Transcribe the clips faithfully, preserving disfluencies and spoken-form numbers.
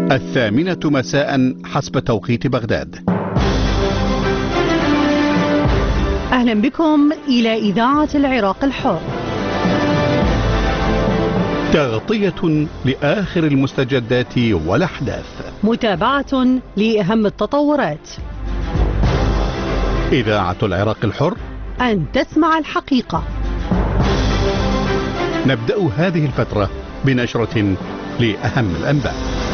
الثامنة مساء حسب توقيت بغداد. أهلا بكم إلى إذاعة العراق الحر. تغطية لآخر المستجدات والأحداث، متابعة لأهم التطورات. إذاعة العراق الحر، أن تسمع الحقيقة. نبدأ هذه الفترة بنشرة لأهم الأنباء.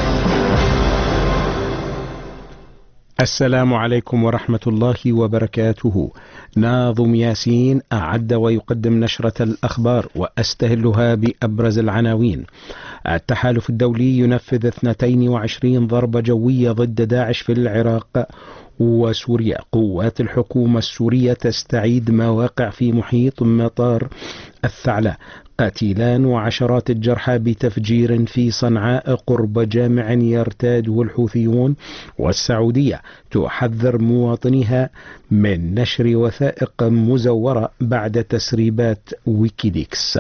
السلام عليكم ورحمة الله وبركاته. ناظم ياسين أعد ويقدم نشرة الأخبار وأستهلها بأبرز العناوين. التحالف الدولي ينفذ اثنتين وعشرين ضربة جوية ضد داعش في العراق وسوريا. قوات الحكومة السورية تستعيد مواقع في محيط مطار الثعلة. قتيلان وعشرات الجرحى بتفجير في صنعاء قرب جامع يرتاده الحوثيون. والسعودية تحذر مواطنيها من نشر وثائق مزورة بعد تسريبات ويكيليكس.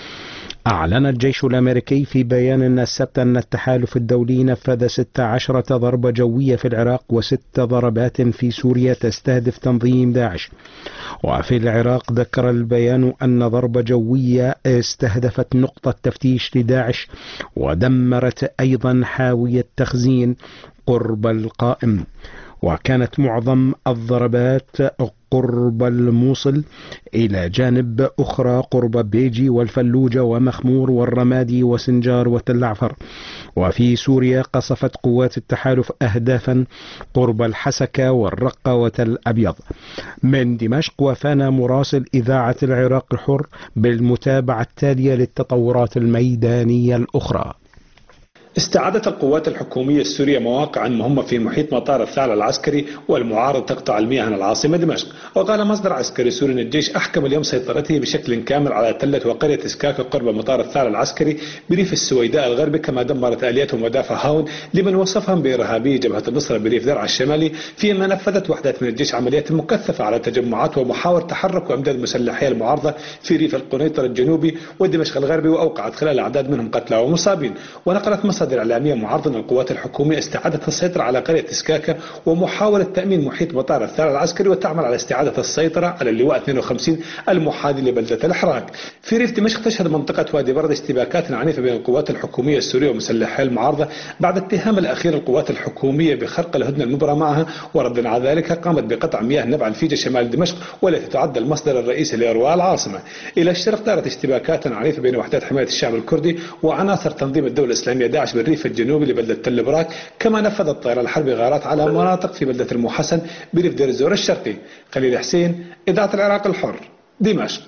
أعلن الجيش الأمريكي في بيان السبت أن التحالف الدولي نفذ ستة عشر ضربة جوية في العراق وست ضربات في سوريا تستهدف تنظيم داعش. وفي العراق ذكر البيان أن ضربة جوية استهدفت نقطة تفتيش لداعش ودمرت أيضا حاوية تخزين قرب القائم. وكانت معظم الضربات قرب الموصل إلى جانب أخرى قرب بيجي والفلوجة ومخمور والرمادي وسنجار وتل عفر. وفي سوريا قصفت قوات التحالف أهدافا قرب الحسكة والرقة وتل أبيض. من دمشق وفانا مراسل إذاعة العراق الحر بالمتابعة التالية للتطورات الميدانية الأخرى. استعادت القوات الحكومية السورية مواقعا مهمة في محيط مطار الثعلة العسكري والمعارض تقطع المياه عن العاصمة دمشق. وقال مصدر عسكري سوري أن الجيش أحكم اليوم سيطرته بشكل كامل على تلة وقرية اسكاكا قرب مطار الثعلة العسكري بريف السويداء الغربي، كما دمرت آليات ومدافع هاون لمن وصفهم بإرهابي جبهة النصرة بريف درعا الشمالي، فيما نفذت وحدات من الجيش عمليات مكثفة على تجمعات ومحاور تحرك وإمداد مسلحي المعارضة في ريف القنيطر الجنوبي ودمشق الغربي، وأوقعت خلال أعداد منهم قتلى ومصابين. ونقلت مصادر إعلامية معارضة القوات الحكومية استعادت السيطرة على قرية اسكاكا ومحاولة تأمين محيط مطار الثعلة العسكري وتعمل على استعادة السيطرة على اللواء اثنين وخمسين المحاذي لبلدة الحراك. في ريف دمشق تشهد منطقة وادي برد اشتباكات عنيفة بين القوات الحكومية السورية ومسلحي المعارضة بعد اتهام الأخير القوات الحكومية بخرق الهدنة المبرمة معها. وردا على ذلك قامت بقطع مياه نبع الفيجة شمال دمشق والتي تعد المصدر الرئيسي لإرواء العاصمة. إلى الشرق دارت اشتباكات عنيفة بين وحدات حماية الشعب الكردي وعناصر تنظيم الدولة الإسلامية داعش بالريف الجنوبي لبلدة تل براك، كما نفذ الطيران الحربي غارات على مناطق في بلدة المحسن بريف دير الزور الشرقي. خليل حسين، إذاعة العراق الحر، دمشق.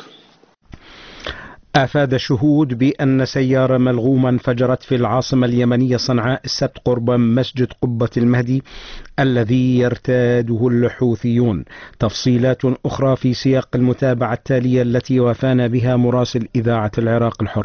أفاد شهود بأن سيارة ملغومة انفجرت في العاصمة اليمنية صنعاء السبت قرب مسجد قبة المهدي الذي يرتاده الحوثيون. تفصيلات أخرى في سياق المتابعة التالية التي وفانا بها مراسل إذاعة العراق الحر.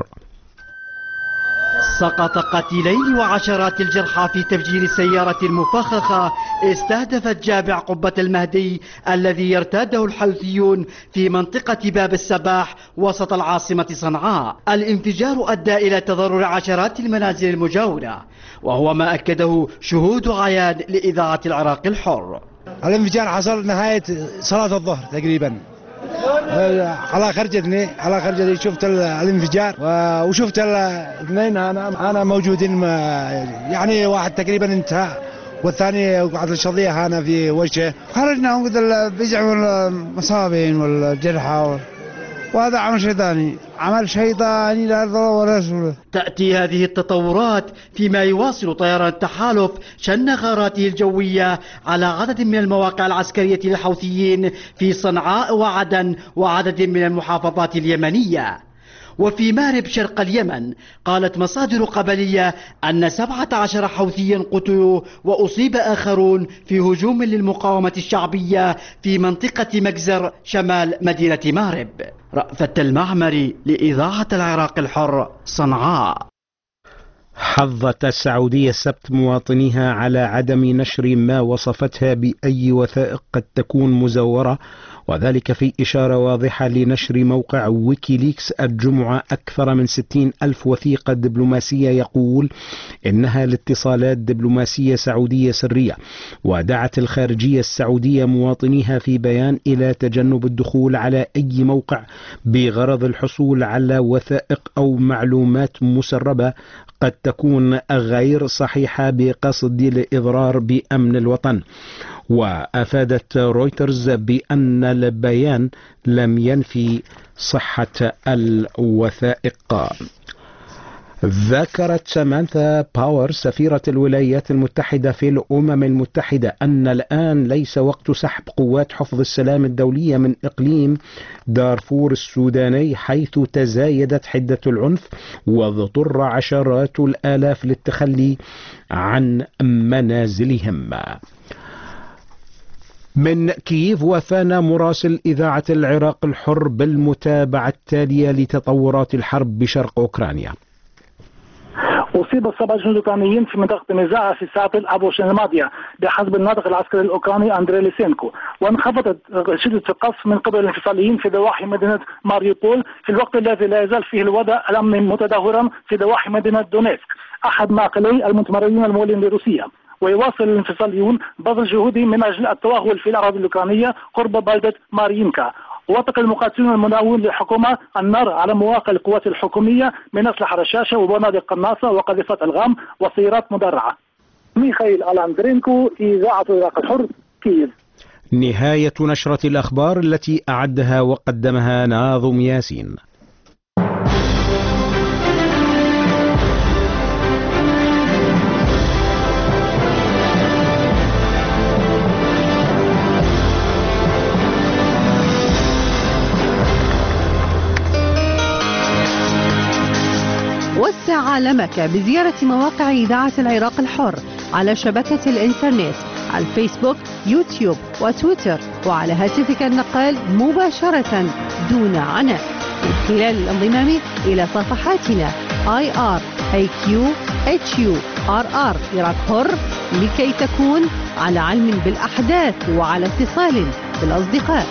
سقط قتيلين وعشرات الجرحى في تفجير سيارة مفخخة استهدفت جامع قبة المهدي الذي يرتاده الحوثيون في منطقة باب السباح وسط العاصمة صنعاء. الانفجار أدى إلى تضرر عشرات المنازل المجاورة، وهو ما أكده شهود عيان لإذاعة العراق الحر. الانفجار حصل نهاية صلاة الظهر تقريبا، على خرجتني على خرجتني شفت الانفجار وشفت الاثنين. انا انا موجودين، يعني واحد تقريبا انتهى والثاني وقعت الشظيه هنا في وجهه. خرجنا ونقول الفزع والمصابين والجرحى، وهذا عمل شيطاني عمل شيطاني لا ضر ولا رسول. تأتي هذه التطورات فيما يواصل طيران التحالف شن غاراته الجوية على عدد من المواقع العسكرية للحوثيين في صنعاء وعدن وعدد من المحافظات اليمنية. وفي مارب شرق اليمن قالت مصادر قبلية أن سبعة عشر حوثيا قتلوا وأصيب آخرون في هجوم للمقاومة الشعبية في منطقة مجزر شمال مدينة مارب. رأفت المعمري لإذاعة العراق الحر، صنعاء. حظت السعودية السبت مواطنيها على عدم نشر ما وصفتها بأي وثائق قد تكون مزورة وذلك في إشارة واضحة لنشر موقع ويكيليكس الجمعة أكثر من ستين ألف وثيقة دبلوماسية يقول إنها لاتصالات دبلوماسية سعودية سرية. ودعت الخارجية السعودية مواطنيها في بيان إلى تجنب الدخول على أي موقع بغرض الحصول على وثائق أو معلومات مسربة قد تكون غير صحيحة بقصد الإضرار بأمن الوطن. وأفادت رويترز بأن البيان لم ينفي صحة الوثائق. ذكرت سامانثا باور سفيرة الولايات المتحدة في الأمم المتحدة أن الآن ليس وقت سحب قوات حفظ السلام الدولية من إقليم دارفور السوداني، حيث تزايدت حدة العنف واضطر عشرات الآلاف للتخلي عن منازلهم. من كييف وفانا مراسل إذاعة العراق الحر بالمتابعة التالية لتطورات الحرب بشرق أوكرانيا. أصيب سبع جنود أوكرانيين في منطقة النزاع في ساعات الأبوشين الماضية بحسب الناطق العسكري الأوكراني أندري ليسينكو. وانخفضت شدة القصف من قبل الانفصاليين في ضواحي مدينة ماريوبول في الوقت الذي لا يزال فيه الوضع الأمني متدهورا في ضواحي مدينة دونيتسك أحد معقلي المتمردين المولين لروسيا. ويواصل الانفصاليون بذل جهودهم من أجل التوغل في الأراضي الأوكرانية قرب بلدة ماريينكا. وطلق المقاتلون المناوئون للحكومة النار على مواقع القوات الحكومية من أسلحة رشاشة وبنادق قناصة وقذيفات ألغام وسيارات مدرعة. ميخائيل ألاندرينكو، إذاعة العراق الحر، كييف. نهاية نشرة الأخبار التي أعدها وقدمها ناظم ياسين. وسع عالمك بزيارة مواقع إذاعة العراق الحر على شبكة الإنترنت على الفيسبوك، يوتيوب وتويتر، وعلى هاتفك النقال مباشرة دون عناء من خلال الانضمام إلى صفحاتنا آي آر إيه كيو إتش يو آر آر عراق حر لكي تكون على علم بالأحداث وعلى اتصال بالأصدقاء.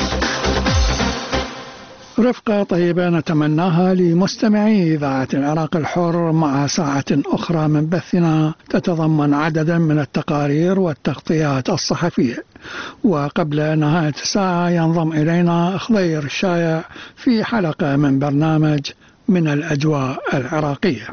رفقة طيبة نتمناها لمستمعي إذاعة العراق الحر مع ساعة أخرى من بثنا تتضمن عددا من التقارير والتغطيات الصحفية. وقبل نهاية الساعة ينضم إلينا خضير الشايع في حلقة من برنامج من الأجواء العراقية.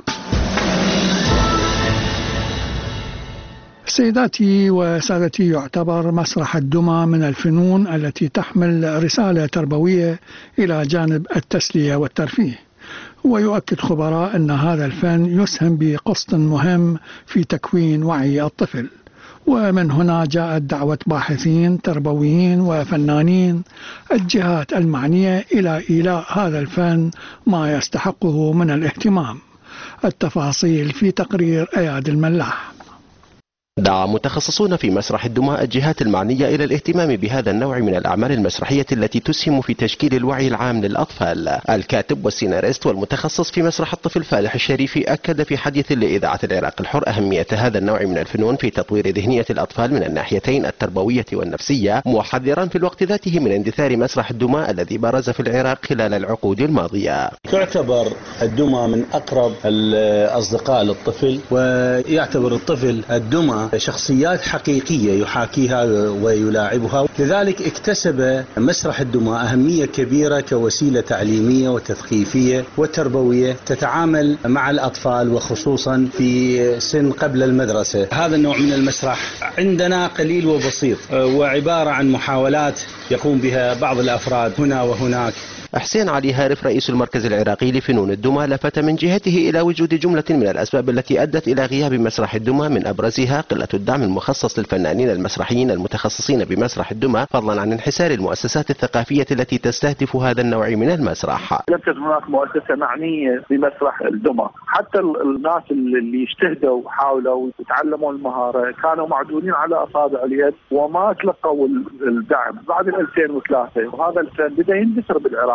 سيداتي وسادتي، يعتبر مسرح الدمى من الفنون التي تحمل رسالة تربوية إلى جانب التسلية والترفيه. ويؤكد خبراء أن هذا الفن يسهم بقسط مهم في تكوين وعي الطفل. ومن هنا جاءت دعوة باحثين تربويين وفنانين الجهات المعنية إلى إيلاء هذا الفن ما يستحقه من الاهتمام. التفاصيل في تقرير أياد الملاح. دعا متخصصون في مسرح الدمى الجهات المعنية إلى الاهتمام بهذا النوع من الأعمال المسرحية التي تسهم في تشكيل الوعي العام للأطفال. الكاتب والسيناريست والمتخصص في مسرح الطفل فالح الشريفي أكد في حديث لإذاعة العراق الحر أهمية هذا النوع من الفنون في تطوير ذهنية الأطفال من الناحيتين التربوية والنفسية، محذرا في الوقت ذاته من اندثار مسرح الدمى الذي برز في العراق خلال العقود الماضية. تعتبر الدمى من أقرب الأصدقاء للطفل، ويعتبر الطفل الدمى شخصيات حقيقية يحاكيها ويلاعبها، لذلك اكتسب مسرح الدمى أهمية كبيرة كوسيلة تعليمية وتثقيفية وتربوية تتعامل مع الأطفال وخصوصا في سن قبل المدرسة. هذا النوع من المسرح عندنا قليل وبسيط، وعبارة عن محاولات يقوم بها بعض الأفراد هنا وهناك. حسين علي هارف رئيس المركز العراقي لفنون الدمى لفت من جهته إلى وجود جملة من الأسباب التي أدت إلى غياب مسرح الدمى، من أبرزها قلة الدعم المخصص للفنانين المسرحيين المتخصصين بمسرح الدمى، فضلا عن انحسار المؤسسات الثقافية التي تستهدف هذا النوع من المسرح. لم تكن هناك مؤسسة معنية بمسرح الدمى، حتى الناس اللي اجتهدوا وحاولوا وتعلموا المهارة كانوا معدودين على أصابع اليد وما تلقوا الدعم بعد ألفين وثلاثة، وهذا الفن بدأ يندثر بالعراق.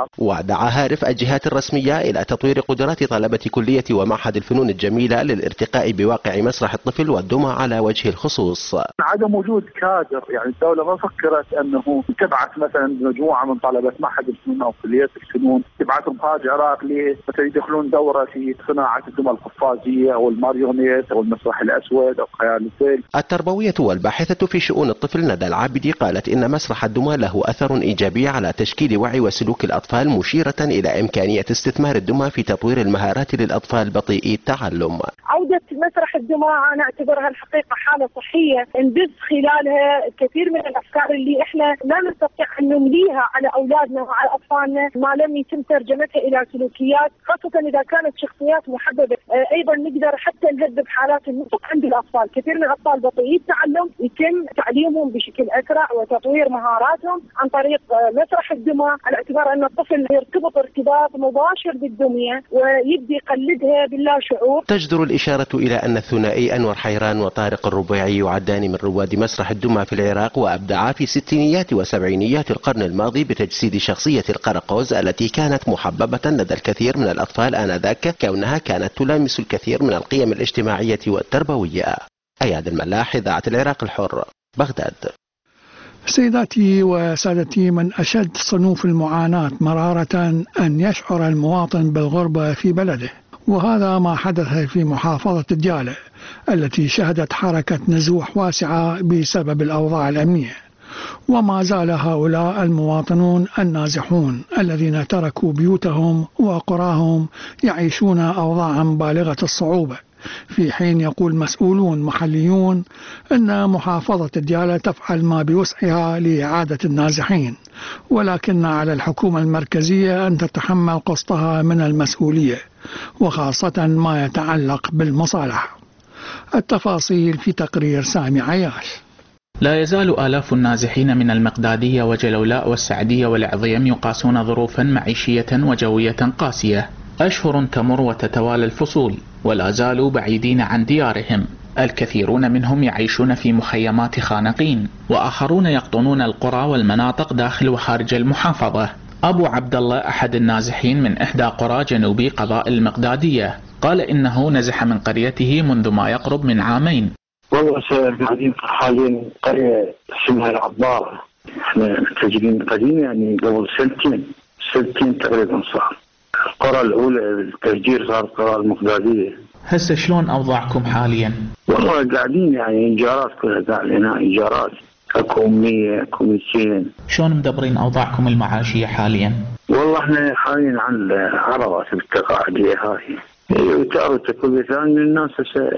الأطفال. ودعا هارف الجهات الرسمية إلى تطوير قدرات طلبة كلية ومعهد الفنون الجميلة للارتقاء بواقع مسرح الطفل والدمى على وجه الخصوص. عدم وجود كادر، يعني الدولة ما فكرت أنه تبعث مثلا مجموعة من طلبة معهد الفنون أو كلية الفنون تبعثهم خارج العراق مثلا يدخلون دورة في صناعة الدمى القفازية أو الماريونيت أو المسرح الأسود أو خيال الليل. التربوية والباحثة في شؤون الطفل ندى العابدي قالت إن مسرح الدمى له أثر إيجابي على تشكيل وعي وسلوك الأطفال، مشيرة إلى إمكانية استثمار الدمى في تطوير المهارات للأطفال بطيئي التعلم. عودة مسرح الدمى أنا أعتبرها الحقيقة حالة صحية ندز خلالها كثير من الأفكار اللي إحنا لا نستطيع أن نمليها على أولادنا وعلى أطفالنا ما لم يتم ترجمتها إلى سلوكيات، خاصة إذا كانت شخصيات محببة. أيضا نقدر حتى نهذب حالات النطق عند الأطفال، كثير من الأطفال بطيئي التعلم يتم تعليمهم بشكل أسرع وتطوير مهاراتهم عن طريق مسرح الدمى، على اعتبار أن الطفل يرتبط ارتباط مباشر بالدمية ويبدي يقلدها باللا شعور. تجدر الإشارة إلى أن الثنائي أنور حيران وطارق الربيعي يعدان من رواد مسرح الدمى في العراق، وأبدعا في ستينيات وسبعينيات القرن الماضي بتجسيد شخصية القرقوز التي كانت محببة لدى الكثير من الأطفال آنذاك، كونها كانت تلامس الكثير من القيم الاجتماعية والتربوية. أياد الملاح، إذاعة العراق الحر، بغداد. سيداتي وسادتي، من أشد صنوف المعاناة مرارة أن يشعر المواطن بالغربة في بلده، وهذا ما حدث في محافظة ديالى التي شهدت حركة نزوح واسعة بسبب الأوضاع الأمنية. وما زال هؤلاء المواطنون النازحون الذين تركوا بيوتهم وقراهم يعيشون أوضاعا بالغة الصعوبة، في حين يقول مسؤولون محليون أن محافظة ديالى تفعل ما بوسعها لإعادة النازحين، ولكن على الحكومة المركزية أن تتحمل قسطها من المسؤولية، وخاصة ما يتعلق بالمصالحة. التفاصيل في تقرير سامي عياش. لا يزال آلاف النازحين من المقدادية وجلولاء والسعدية والعظيم يقاسون ظروفا معيشية وجوية قاسية. أشهر تمر وتتوالى الفصول ولا زالوا بعيدين عن ديارهم. الكثيرون منهم يعيشون في مخيمات خانقين، وآخرون يقطنون القرى والمناطق داخل وخارج المحافظة. أبو عبد الله أحد النازحين من إحدى قرى جنوبي قضاء المقدادية قال إنه نزح من قريته منذ ما يقرب من عامين. والله قاعدين حاليا قرية اسمها العبارة، احنا تجرين قديم يعني قبل سنتين سنتين تقريبا صار. القرى الأولى التهجير صار القرى المقدادية. هسه شلون أوضاعكم حاليا؟ والله قاعدين يعني إيجارات كلها قاعد هنا إيجارات، اكو مية اكو ميتين. شلون مدبرين أوضاعكم المعاشية حاليا؟ والله احنا حاليا عن العربات التقاعدية هاي وتعرف كل ثاني من الناس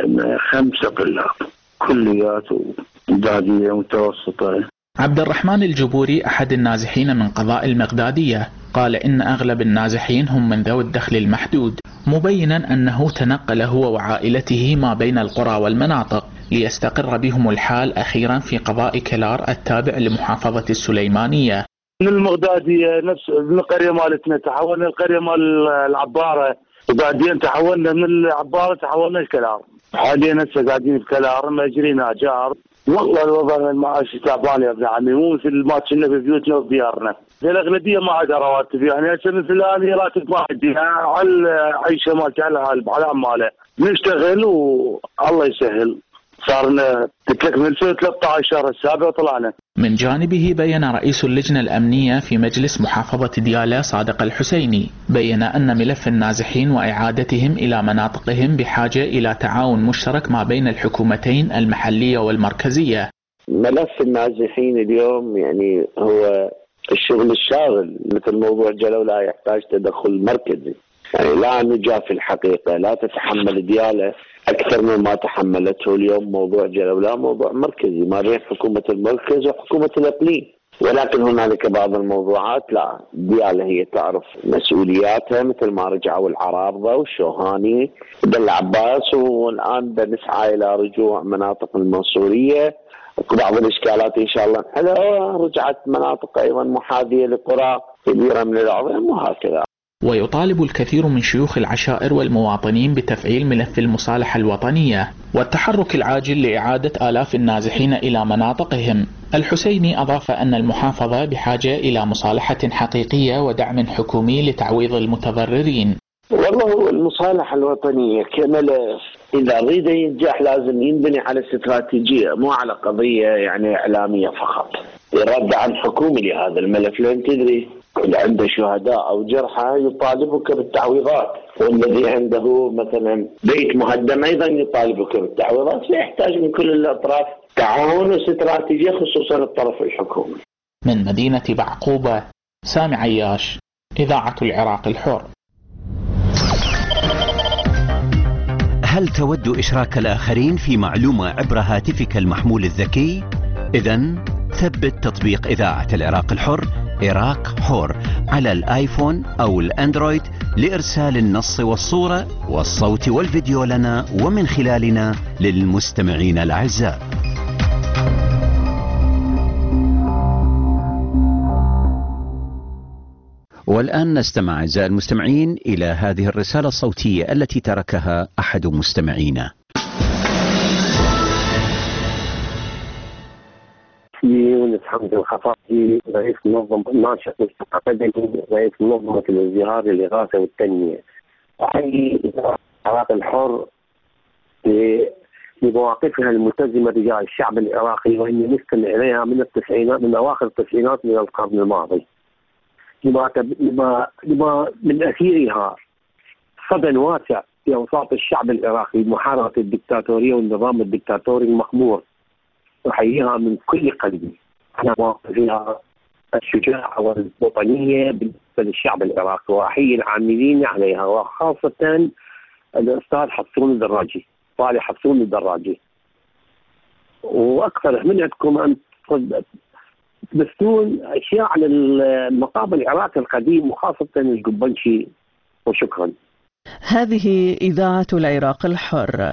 خمسة طلاب كليات وإعدادية متوسطة. عبد الرحمن الجبوري أحد النازحين من قضاء المقدادية قال إن أغلب النازحين هم من ذوي الدخل المحدود، مبينا أنه تنقل هو وعائلته ما بين القرى والمناطق ليستقر بهم الحال أخيرا في قضاء كلار التابع لمحافظة السليمانية. من المقدادية نفس القرية مالتنا تحولنا القرية مال العبارة، وبعدين تحولنا من العبارة تحولنا الكلار. حاليا هسه قاعدين بكلار ماجرين اجار. والله الوضع المعاشي تعبان يا ابن عمي، مو مثل ما كنا في بيوتنا وبديارنا. الاغلبيه ما عندها رواتب، يعني هسه مثل هذه راتب ما عندي على العيشه مالتي على على عماله نشتغل والله يسهل. صارنا تكمل سنه ثلاثة عشر شهر السابع وطلعنا. من جانبه بيّن رئيس اللجنة الأمنية في مجلس محافظة ديالى صادق الحسيني بيّن أن ملف النازحين وإعادتهم إلى مناطقهم بحاجة إلى تعاون مشترك ما بين الحكومتين المحلية والمركزية. ملف النازحين اليوم يعني هو الشغل الشاغل، مثل موضوع جلولاء يحتاج تدخل مركزي، يعني لا نجاف الحقيقة، لا تتحمل ديالى أكثر مما تحملته اليوم. موضوع جلولاء موضوع مركزي ما بين حكومة المركز وحكومة الإقليم، ولكن هنالك بعض الموضوعات لا ديالى هي تعرف مسؤولياتها، مثل ما رجعوا العرارضة والشوهاني بن عباس، والآن بنسعى إلى رجوع مناطق المنصورية. بعض الإشكالات إن شاء الله نحلها، رجعت مناطق أيضا محاذية لقرى كبيرة من العظيم وهكذا. ويطالب الكثير من شيوخ العشائر والمواطنين بتفعيل ملف المصالحة الوطنية والتحرك العاجل لإعادة آلاف النازحين إلى مناطقهم. الحسيني أضاف أن المحافظة بحاجة إلى مصالحة حقيقية ودعم حكومي لتعويض المتضررين. والله المصالحة الوطنية كملف إذا أريد ينجح لازم ينبني على استراتيجية مو على قضية يعني إعلامية فقط. يرد عن حكومي لهذا الملف، لأن تدري اللي عنده شهداء أو جرحى يطالبك بالتعويضات، والذي عنده مثلا بيت مهدم أيضا يطالبك بالتعويضات. فيحتاج من كل الأطراف تعاون واستراتيجية خصوصا الطرف الحكومي. من مدينة بعقوبة، سامي عياش، إذاعة العراق الحر. هل تود إشراك الآخرين في معلومة عبر هاتفك المحمول الذكي؟ إذن ثبت تطبيق إذاعة العراق الحر عراق حر على الآيفون أو الأندرويد لإرسال النص والصورة والصوت والفيديو لنا ومن خلالنا للمستمعين الأعزاء. والآن نستمع أعزائي المستمعين إلى هذه الرسالة الصوتية التي تركها أحد مستمعينا. يونس حمد الخفاجي، رئيس منظمة ناشط مجتمع مدني، رئيس منظمة الازدهار للإغاثة والتنمية. أحيي العراق الحر لمواقفها الملتزمة تجاه الشعب العراقي، وإني نستمع إليها من التسعينات، من أواخر التسعينات من القرن الماضي، لما لما لما من أثيرها صدى واسع في أوساط الشعب العراقي محاربة الدكتاتورية والنظام الدكتاتوري المخمور. أحييها من كل قلبي على مواقفها الشجاعة والوطنية بالنسبة للشعب العراقي، وأحيي العاملين عليها وخاصة الأستاذ حسون الدراجي، طالع حسون الدراجي. وأقترح من عندكم أن تبثون أشياء على المقام العراقي القديم وخاصة القبنشي. وشكرا. هذه إذاعة العراق الحر.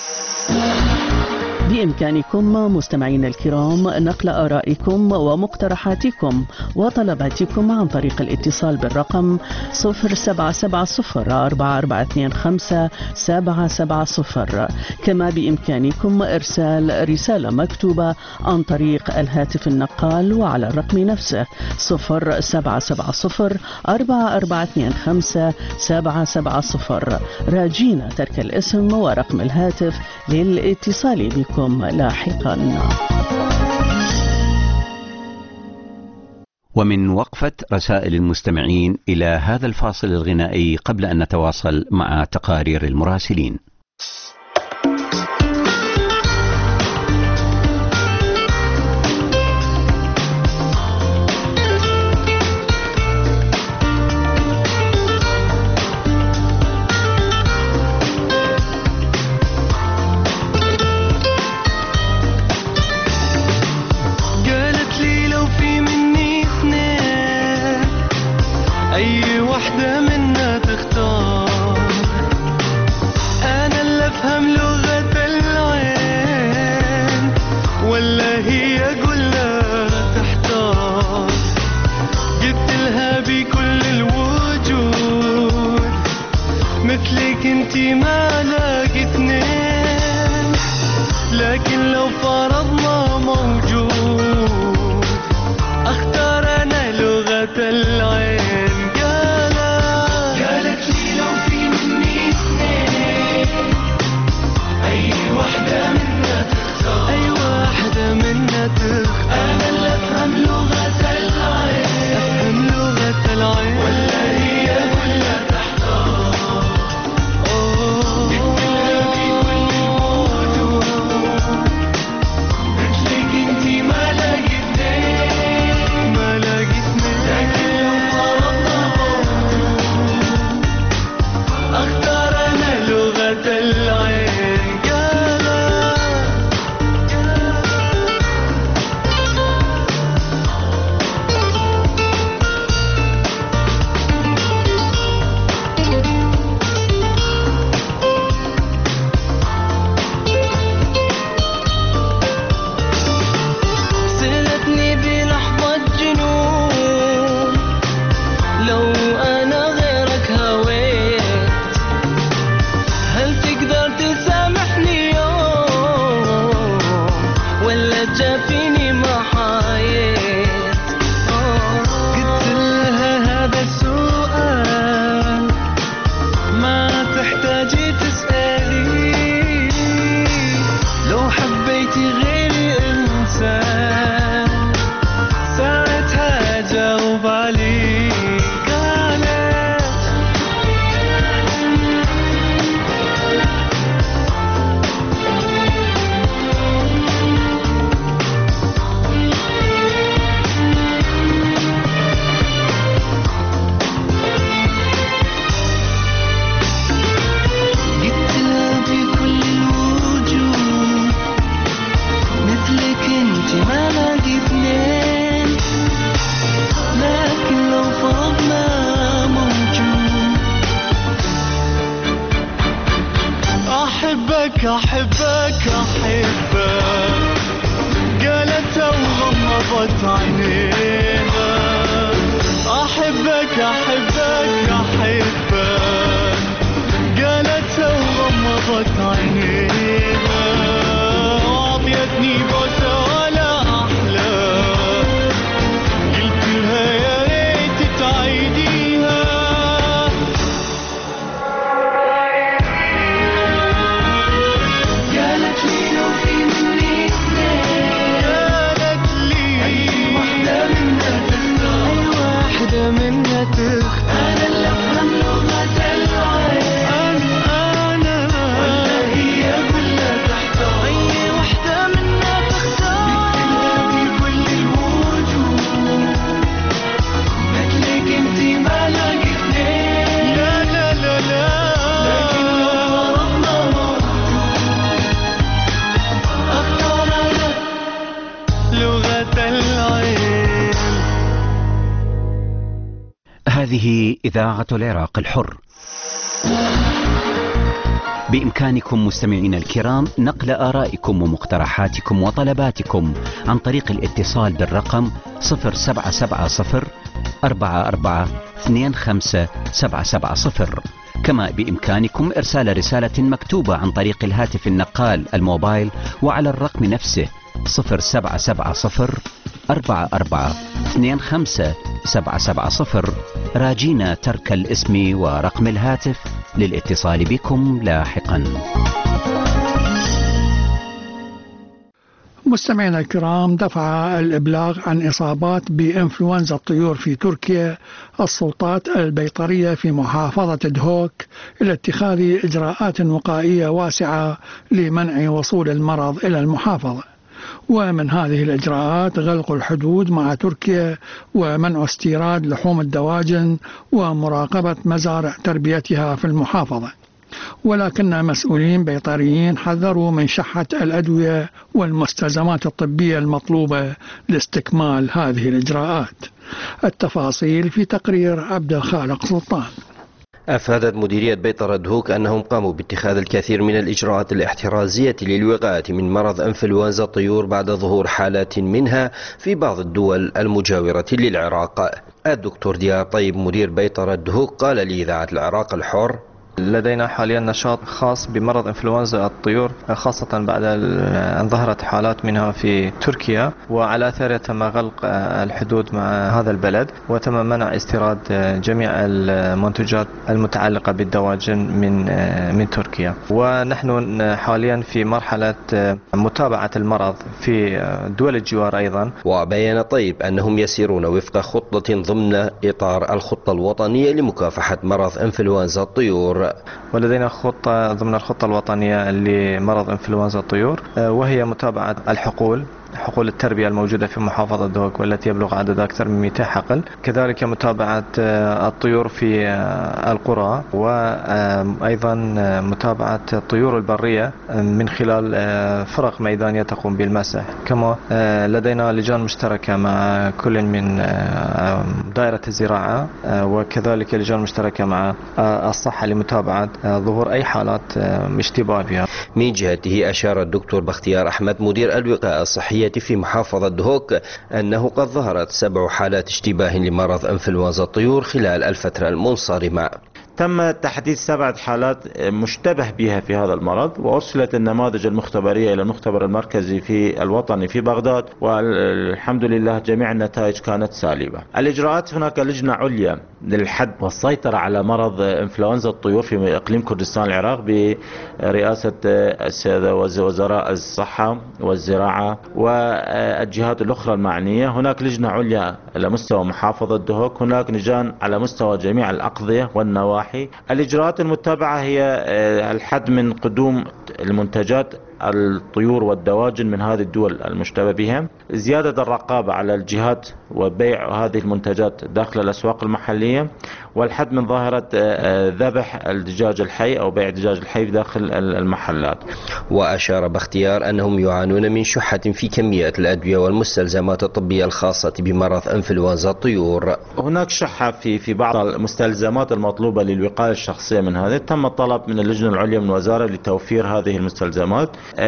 بإمكانكم مستمعين الكرام نقل آرائكم ومقترحاتكم وطلباتكم عن طريق الاتصال بالرقم صفر سبعة سبعة صفر أربعة أربعة اثنين خمسة سبعة سبعة صفر. كما بإمكانكم إرسال رسالة مكتوبة عن طريق الهاتف النقال وعلى الرقم نفسه صفر سبعة سبعة صفر أربعة أربعة اثنين خمسة سبعة سبعة صفر، راجين ترك الاسم ورقم الهاتف للاتصال بكم لاحقا. ومن وقفة رسائل المستمعين إلى هذا الفاصل الغنائي قبل أن نتواصل مع تقارير المراسلين. أي واحدة منا تختار، أنا اللي أفهم أحبك أحبك أحبك قالت وغمضت عينيها أحبك أحبك أحبك قالت وغمضت عينيها وعطيتني بوسة ولا أحلى قلت لها يا ريت تعيديها قالت لي لو في مني اثنين قالت لي أي وحدة منا تختار أي واحدة منا تختار أنا اللي أفهم لغة العين أنا ولا هي كلها تحتار أي وحدة منا تختار بكتبها في كل الوجود مثلك انتي ما لقيتني لا لا لا لا لكن لو فرضنا موجود أختار أنا لغة العين. هذه إذاعة العراق الحر. بإمكانكم مستمعينا الكرام نقل آرائكم ومقترحاتكم وطلباتكم عن طريق الاتصال بالرقم صفر سبعة سبعة صفر أربعة أربعة اثنين خمسة سبعة سبعة صفر. كما بإمكانكم إرسال رسالة مكتوبة عن طريق الهاتف النقال الموبايل وعلى الرقم نفسه صفر سبعة سبعة صفر أربعة أربعة اثنين خمسة سبعة سبعة صفر راجينا ترك الاسم ورقم الهاتف للاتصال بكم لاحقا. مستمعينا الكرام، دفع الإبلاغ عن إصابات بإنفلونزا الطيور في تركيا السلطات البيطرية في محافظة دهوك إلى اتخاذ إجراءات وقائية واسعة لمنع وصول المرض إلى المحافظة. ومن هذه الإجراءات غلق الحدود مع تركيا ومنع استيراد لحوم الدواجن ومراقبة مزارع تربيتها في المحافظة. ولكن مسؤولين بيطريين حذروا من شحة الأدوية والمستلزمات الطبية المطلوبة لاستكمال هذه الإجراءات. التفاصيل في تقرير عبد الخالق سلطان. أفادت مديرية بيطرة دهوك أنهم قاموا باتخاذ الكثير من الإجراءات الاحترازية للوقاية من مرض إنفلونزا الطيور بعد ظهور حالات منها في بعض الدول المجاورة للعراق. الدكتور ديار طيب مدير بيطرة دهوك قال لإذاعة العراق الحر: لدينا حاليا نشاط خاص بمرض إنفلونزا الطيور، خاصة بعد أن ظهرت حالات منها في تركيا، وعلى أثره تم غلق الحدود مع هذا البلد وتم منع استيراد جميع المنتجات المتعلقة بالدواجن من من تركيا. ونحن حاليا في مرحلة متابعة المرض في دول الجوار أيضا. وبين طيب أنهم يسيرون وفق خطة ضمن إطار الخطة الوطنية لمكافحة مرض إنفلونزا الطيور. ولدينا خطة ضمن الخطة الوطنية لمرض إنفلونزا الطيور، وهي متابعة الحقول حقول التربية الموجودة في محافظة دهوك والتي يبلغ عددها أكثر من مئتين حقل، كذلك متابعة الطيور في القرى، وأيضا متابعة الطيور البرية من خلال فرق ميدانية تقوم بالمسح. كما لدينا لجان مشتركة مع كل من دائرة الزراعة وكذلك لجان مشتركة مع الصحة لمتابعة ظهور أي حالات اشتباه بها. من جهته أشار الدكتور بختيار أحمد مدير الوقاية الصحية في محافظة دهوك أنه قد ظهرت سبع حالات اشتباه لمرض إنفلونزا الطيور خلال الفترة المنصرمة. تم تحديد سبعة حالات مشتبه بها في هذا المرض، وأرسلت النماذج المختبرية إلى المختبر المركزي في الوطني في بغداد، والحمد لله جميع النتائج كانت سالبة. الإجراءات: هناك لجنة عليا للحد والسيطرة على مرض إنفلونزا الطيور في إقليم كردستان العراق برئاسة السادة وزراء الصحة والزراعة والجهات الأخرى المعنية. هناك لجنة عليا على مستوى محافظة دهوك، هناك لجان على مستوى جميع الأقضية والنواحي. الإجراءات المتبعة هي الحد من قدوم المنتجات الطيور والدواجن من هذه الدول المشتبه بها، زيادة الرقابة على الجهات وبيع هذه المنتجات داخل الأسواق المحلية، والحد من ظاهرة ذبح الدجاج الحي أو بيع الدجاج الحي داخل المحلات. وأشار باختيار أنهم يعانون من شحة في كميات الأدوية والمستلزمات الطبية الخاصة بمرض إنفلونزا الطيور. هناك شحة في في بعض المستلزمات المطلوبة للوقاية الشخصية من هذا. تم الطلب من اللجنة العليا من الوزارة لتوفير هذه المستلزمات.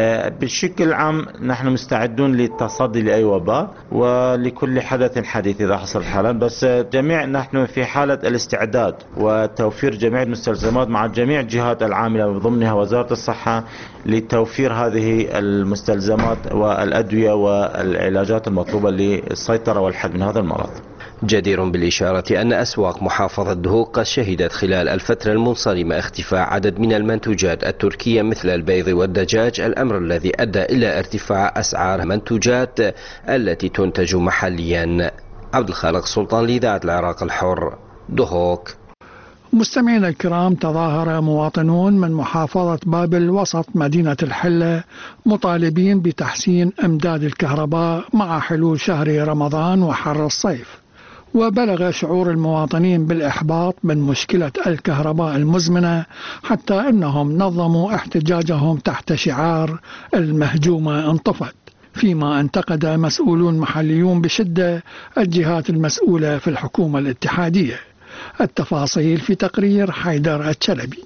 بشكل عام نحن مستعدون للتصدي لأي وباء ولكل حدث حديث إذا حصل حالا، بس جميع نحن في حالة الاستعداد وتوفير جميع المستلزمات مع جميع الجهات العاملة وضمنها وزارة الصحة لتوفير هذه المستلزمات والأدوية والعلاجات المطلوبة للسيطرة والحد من هذا المرض. جدير بالإشارة أن أسواق محافظة دهوك قد شهدت خلال الفترة المنصرمة اختفاء عدد من المنتوجات التركية مثل البيض والدجاج، الأمر الذي أدى إلى ارتفاع أسعار المنتوجات التي تنتج محليا. عبد الخالق سلطان لإذاعة العراق الحر، دهوك. مستمعينا الكرام، تظاهر مواطنون من محافظة بابل وسط مدينة الحلة مطالبين بتحسين أمداد الكهرباء مع حلول شهر رمضان وحر الصيف، وبلغ شعور المواطنين بالإحباط من مشكلة الكهرباء المزمنة حتى أنهم نظموا احتجاجهم تحت شعار المهجومة انطفت، فيما انتقد مسؤولون محليون بشدة الجهات المسؤولة في الحكومة الاتحادية. التفاصيل في تقرير حيدر الشلبي.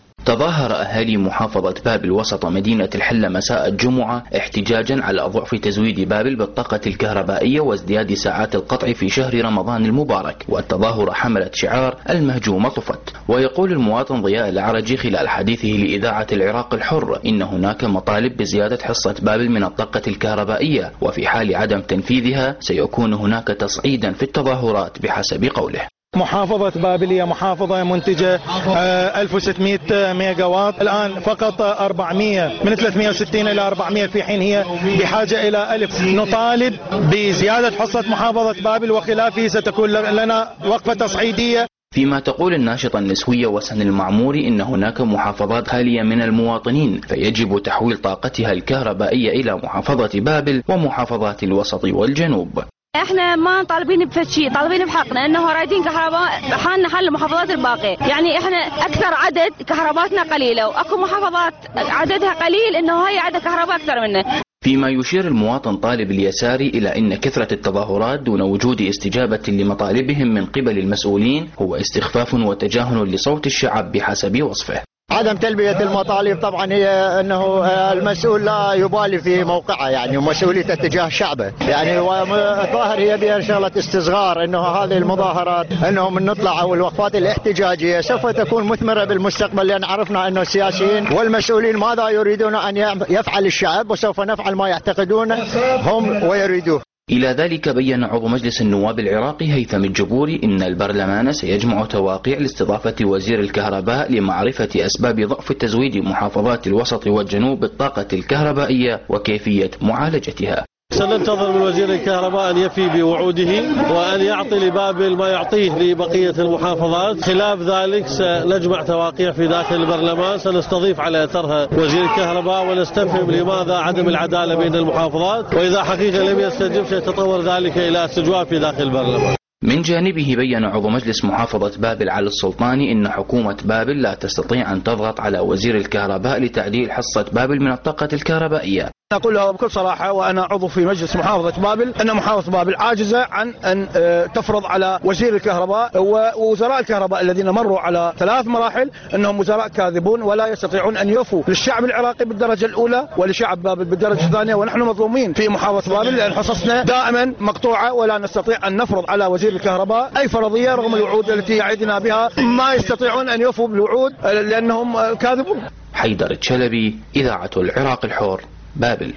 تظاهر أهالي محافظة بابل وسط مدينة الحلة مساء الجمعة احتجاجا على ضعف تزويد بابل بالطاقة الكهربائية وازدياد ساعات القطع في شهر رمضان المبارك، والتظاهرة حملت شعار المهجومة طفت. ويقول المواطن ضياء العرجي خلال حديثه لإذاعة العراق الحر إن هناك مطالب بزيادة حصة بابل من الطاقة الكهربائية، وفي حال عدم تنفيذها سيكون هناك تصعيدا في التظاهرات بحسب قوله. محافظة بابل هي محافظة منتجة ألف وستمئة ميجا واط، الآن فقط أربعمئة، من ثلاثمئة وستين إلى أربعمئة، في حين هي بحاجة إلى ألف. نطالب بزيادة حصة محافظة بابل وخلافه ستكون لنا وقفة تصعيدية. فيما تقول الناشطة النسوية وسن المعموري إن هناك محافظات خالية من المواطنين فيجب تحويل طاقتها الكهربائية إلى محافظة بابل ومحافظات الوسط والجنوب. احنا ما طالبين بشيء، طالبين بحقنا، انه رايدين كهرباء حالنا حال المحافظات الباقيه، يعني احنا اكثر عدد كهرباتنا قليله واكو محافظات عددها قليل انه هي عدد كهرباء اكثر منه. فيما يشير المواطن طالب اليساري إلى أن كثرة التظاهرات دون وجود استجابة لمطالبهم من قبل المسؤولين هو استخفاف وتجاهل لصوت الشعب بحسب وصفه. عدم تلبية المطالب طبعا هي أنه المسؤول لا يبالي في موقعه، يعني مسؤوليته تجاه شعبه، يعني الظاهر هي بها شغلة استصغار أنه هذه المظاهرات أنهم نطلع أو الوقفات الاحتجاجية سوف تكون مثمرة بالمستقبل، لأن عرفنا أنه السياسيين والمسؤولين ماذا يريدون أن يفعل الشعب، وسوف نفعل ما يعتقدون هم ويريدوه. إلى ذلك بيّن عضو مجلس النواب العراقي هيثم الجبوري إن البرلمان سيجمع تواقيع لاستضافة وزير الكهرباء لمعرفة أسباب ضعف تزويد محافظات الوسط والجنوب بالطاقة الكهربائية وكيفية معالجتها. سننتظر من وزير الكهرباء أن يفي بوعوده وأن يعطي لبابل ما يعطيه لبقية المحافظات. خلاف ذلك سنجمع تواقيع في داخل البرلمان، سنستضيف على أثرها وزير الكهرباء ونستفهم لماذا عدم العدالة بين المحافظات، وإذا حقيقة لم يستجب سيتطور ذلك إلى استجواب في داخل البرلمان. من جانبه بيّن عضو مجلس محافظة بابل علي السلطاني إن حكومة بابل لا تستطيع أن تضغط على وزير الكهرباء لتعديل حصة بابل من الطاقة الكهربائية. أقولها بكل صراحة وأنا عضو في مجلس محافظة بابل أن محافظة بابل عاجزة عن أن تفرض على وزير الكهرباء ووزراء الكهرباء الذين مروا على ثلاث مراحل أنهم وزراء كاذبون ولا يستطيعون أن يوفوا للشعب العراقي بالدرجة الأولى ولشعب بابل بالدرجة الثانية، ونحن مظلومين في محافظة بابل لأن حصصنا دائما مقطوعة ولا نستطيع أن نفرض على وزير الكهرباء أي فرضية رغم الوعود التي يعدنا بها، ما يستطيعون أن يوفوا بالوعود لأنهم كاذبون. حيدر الشلبي، إذاعة العراق الحر، بابل.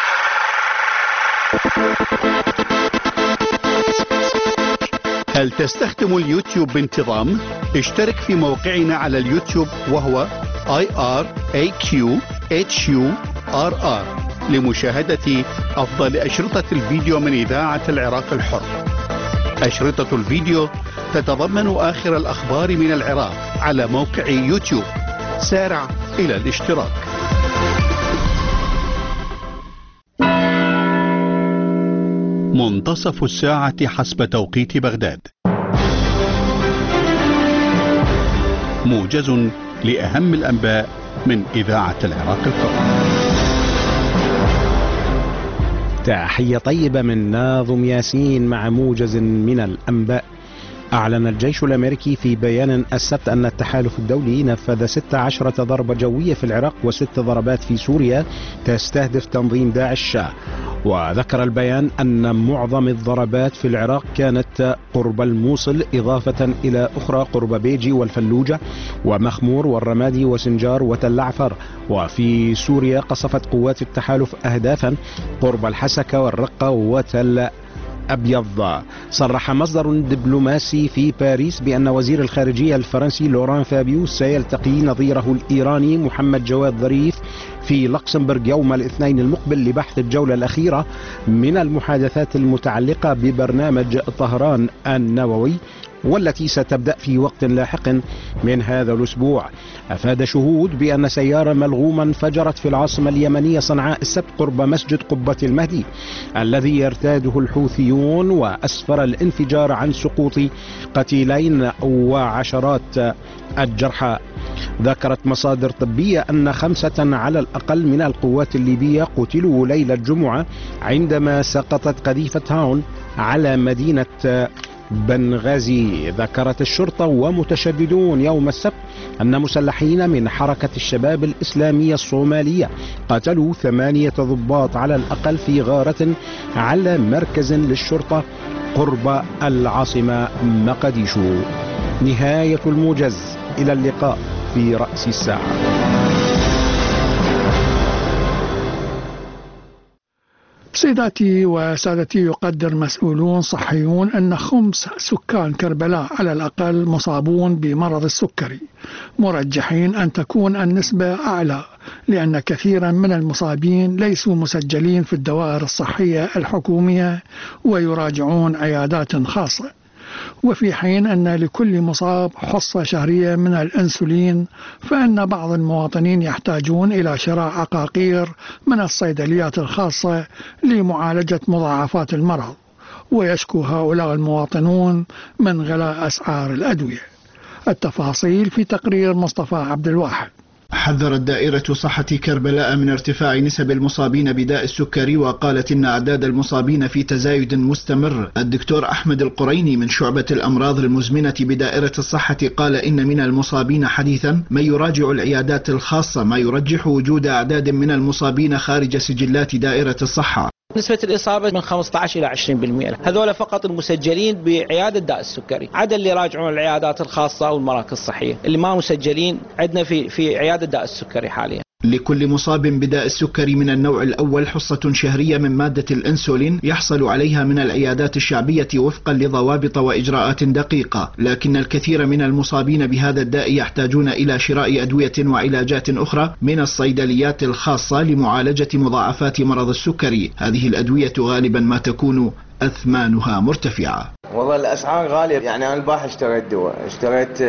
هل تستخدم اليوتيوب بانتظام؟ اشترك في موقعنا على اليوتيوب وهو آي آر إيه كيو إتش يو آر آر لمشاهدة أفضل أشرطة الفيديو من إذاعة العراق الحر. أشرطة الفيديو تتضمن آخر الأخبار من العراق على موقع يوتيوب. سارع إلى الاشتراك. منتصف الساعة حسب توقيت بغداد. موجز لأهم الأنباء من إذاعة العراق الحر. تحية طيبة من ناظم ياسين مع موجز من الأنباء. أعلن الجيش الأمريكي في بيان السبت أن التحالف الدولي نفذ ست عشرة ضربة جوية في العراق وست ضربات في سوريا تستهدف تنظيم داعش. وذكر البيان أن معظم الضربات في العراق كانت قرب الموصل إضافة إلى أخرى قرب بيجي والفلوجة ومخمور والرمادي وسنجار وتل عفر. وفي سوريا قصفت قوات التحالف أهدافا قرب الحسكة والرقة وتل أبيض. صرح مصدر دبلوماسي في باريس بأن وزير الخارجية الفرنسي لوران فابيوس سيلتقي نظيره الإيراني محمد جواد ظريف في لوكسمبورغ يوم الاثنين المقبل لبحث الجولة الأخيرة من المحادثات المتعلقة ببرنامج طهران النووي والتي ستبدأ في وقت لاحق من هذا الأسبوع. أفاد شهود بأن سيارة ملغومة انفجرت في العاصمة اليمنية صنعاء السبت قرب مسجد قبة المهدي الذي يرتاده الحوثيون، وأسفر الانفجار عن سقوط قتيلين وعشرات الجرحى. ذكرت مصادر طبية أن خمسة على الأقل من القوات الليبية قتلوا ليلة الجمعة عندما سقطت قذيفة هاون على مدينة بنغازي. ذكرت الشرطة ومتشددون يوم السبت أن مسلحين من حركة الشباب الإسلامية الصومالية قتلوا ثمانية ضباط على الأقل في غارة على مركز للشرطة قرب العاصمة مقديشو. نهاية الموجز، إلى اللقاء في رأس الساعة. سيداتي وسادتي، يقدر مسؤولون صحيون أن خمس سكان كربلاء على الأقل مصابون بمرض السكري، مرجحين أن تكون النسبة أعلى لأن كثيرا من المصابين ليسوا مسجلين في الدوائر الصحية الحكومية ويراجعون عيادات خاصة. وفي حين أن لكل مصاب حصة شهرية من الأنسولين، فإن بعض المواطنين يحتاجون إلى شراء عقاقير من الصيدليات الخاصة لمعالجة مضاعفات المرض، ويشكو هؤلاء المواطنون من غلاء أسعار الأدوية. التفاصيل في تقرير مصطفى عبد الواحد. حذرت دائرة صحة كربلاء من ارتفاع نسب المصابين بداء السكري، وقالت إن أعداد المصابين في تزايد مستمر. الدكتور أحمد القريني من شعبة الأمراض المزمنة بدائرة الصحة قال إن من المصابين حديثا من يراجع العيادات الخاصة، ما يرجح وجود أعداد من المصابين خارج سجلات دائرة الصحة. نسبة الإصابة من خمسة عشر إلى عشرين بالمئة، هذول فقط المسجلين بعيادة داء السكري، عدا اللي يراجعون العيادات الخاصة والمراكز الصحية، اللي ما مسجلين عندنا في في عيادة داء السكري حاليا. لكل مصاب بداء السكري من النوع الأول حصة شهرية من مادة الأنسولين يحصل عليها من العيادات الشعبية وفقا لضوابط وإجراءات دقيقة، لكن الكثير من المصابين بهذا الداء يحتاجون إلى شراء أدوية وعلاجات أخرى من الصيدليات الخاصة لمعالجة مضاعفات مرض السكري. هذه الأدوية غالبا ما تكون أثمانها مرتفعة. والله الأسعار غالية، يعني أنا البارحة اشتريت دواء، اشتريت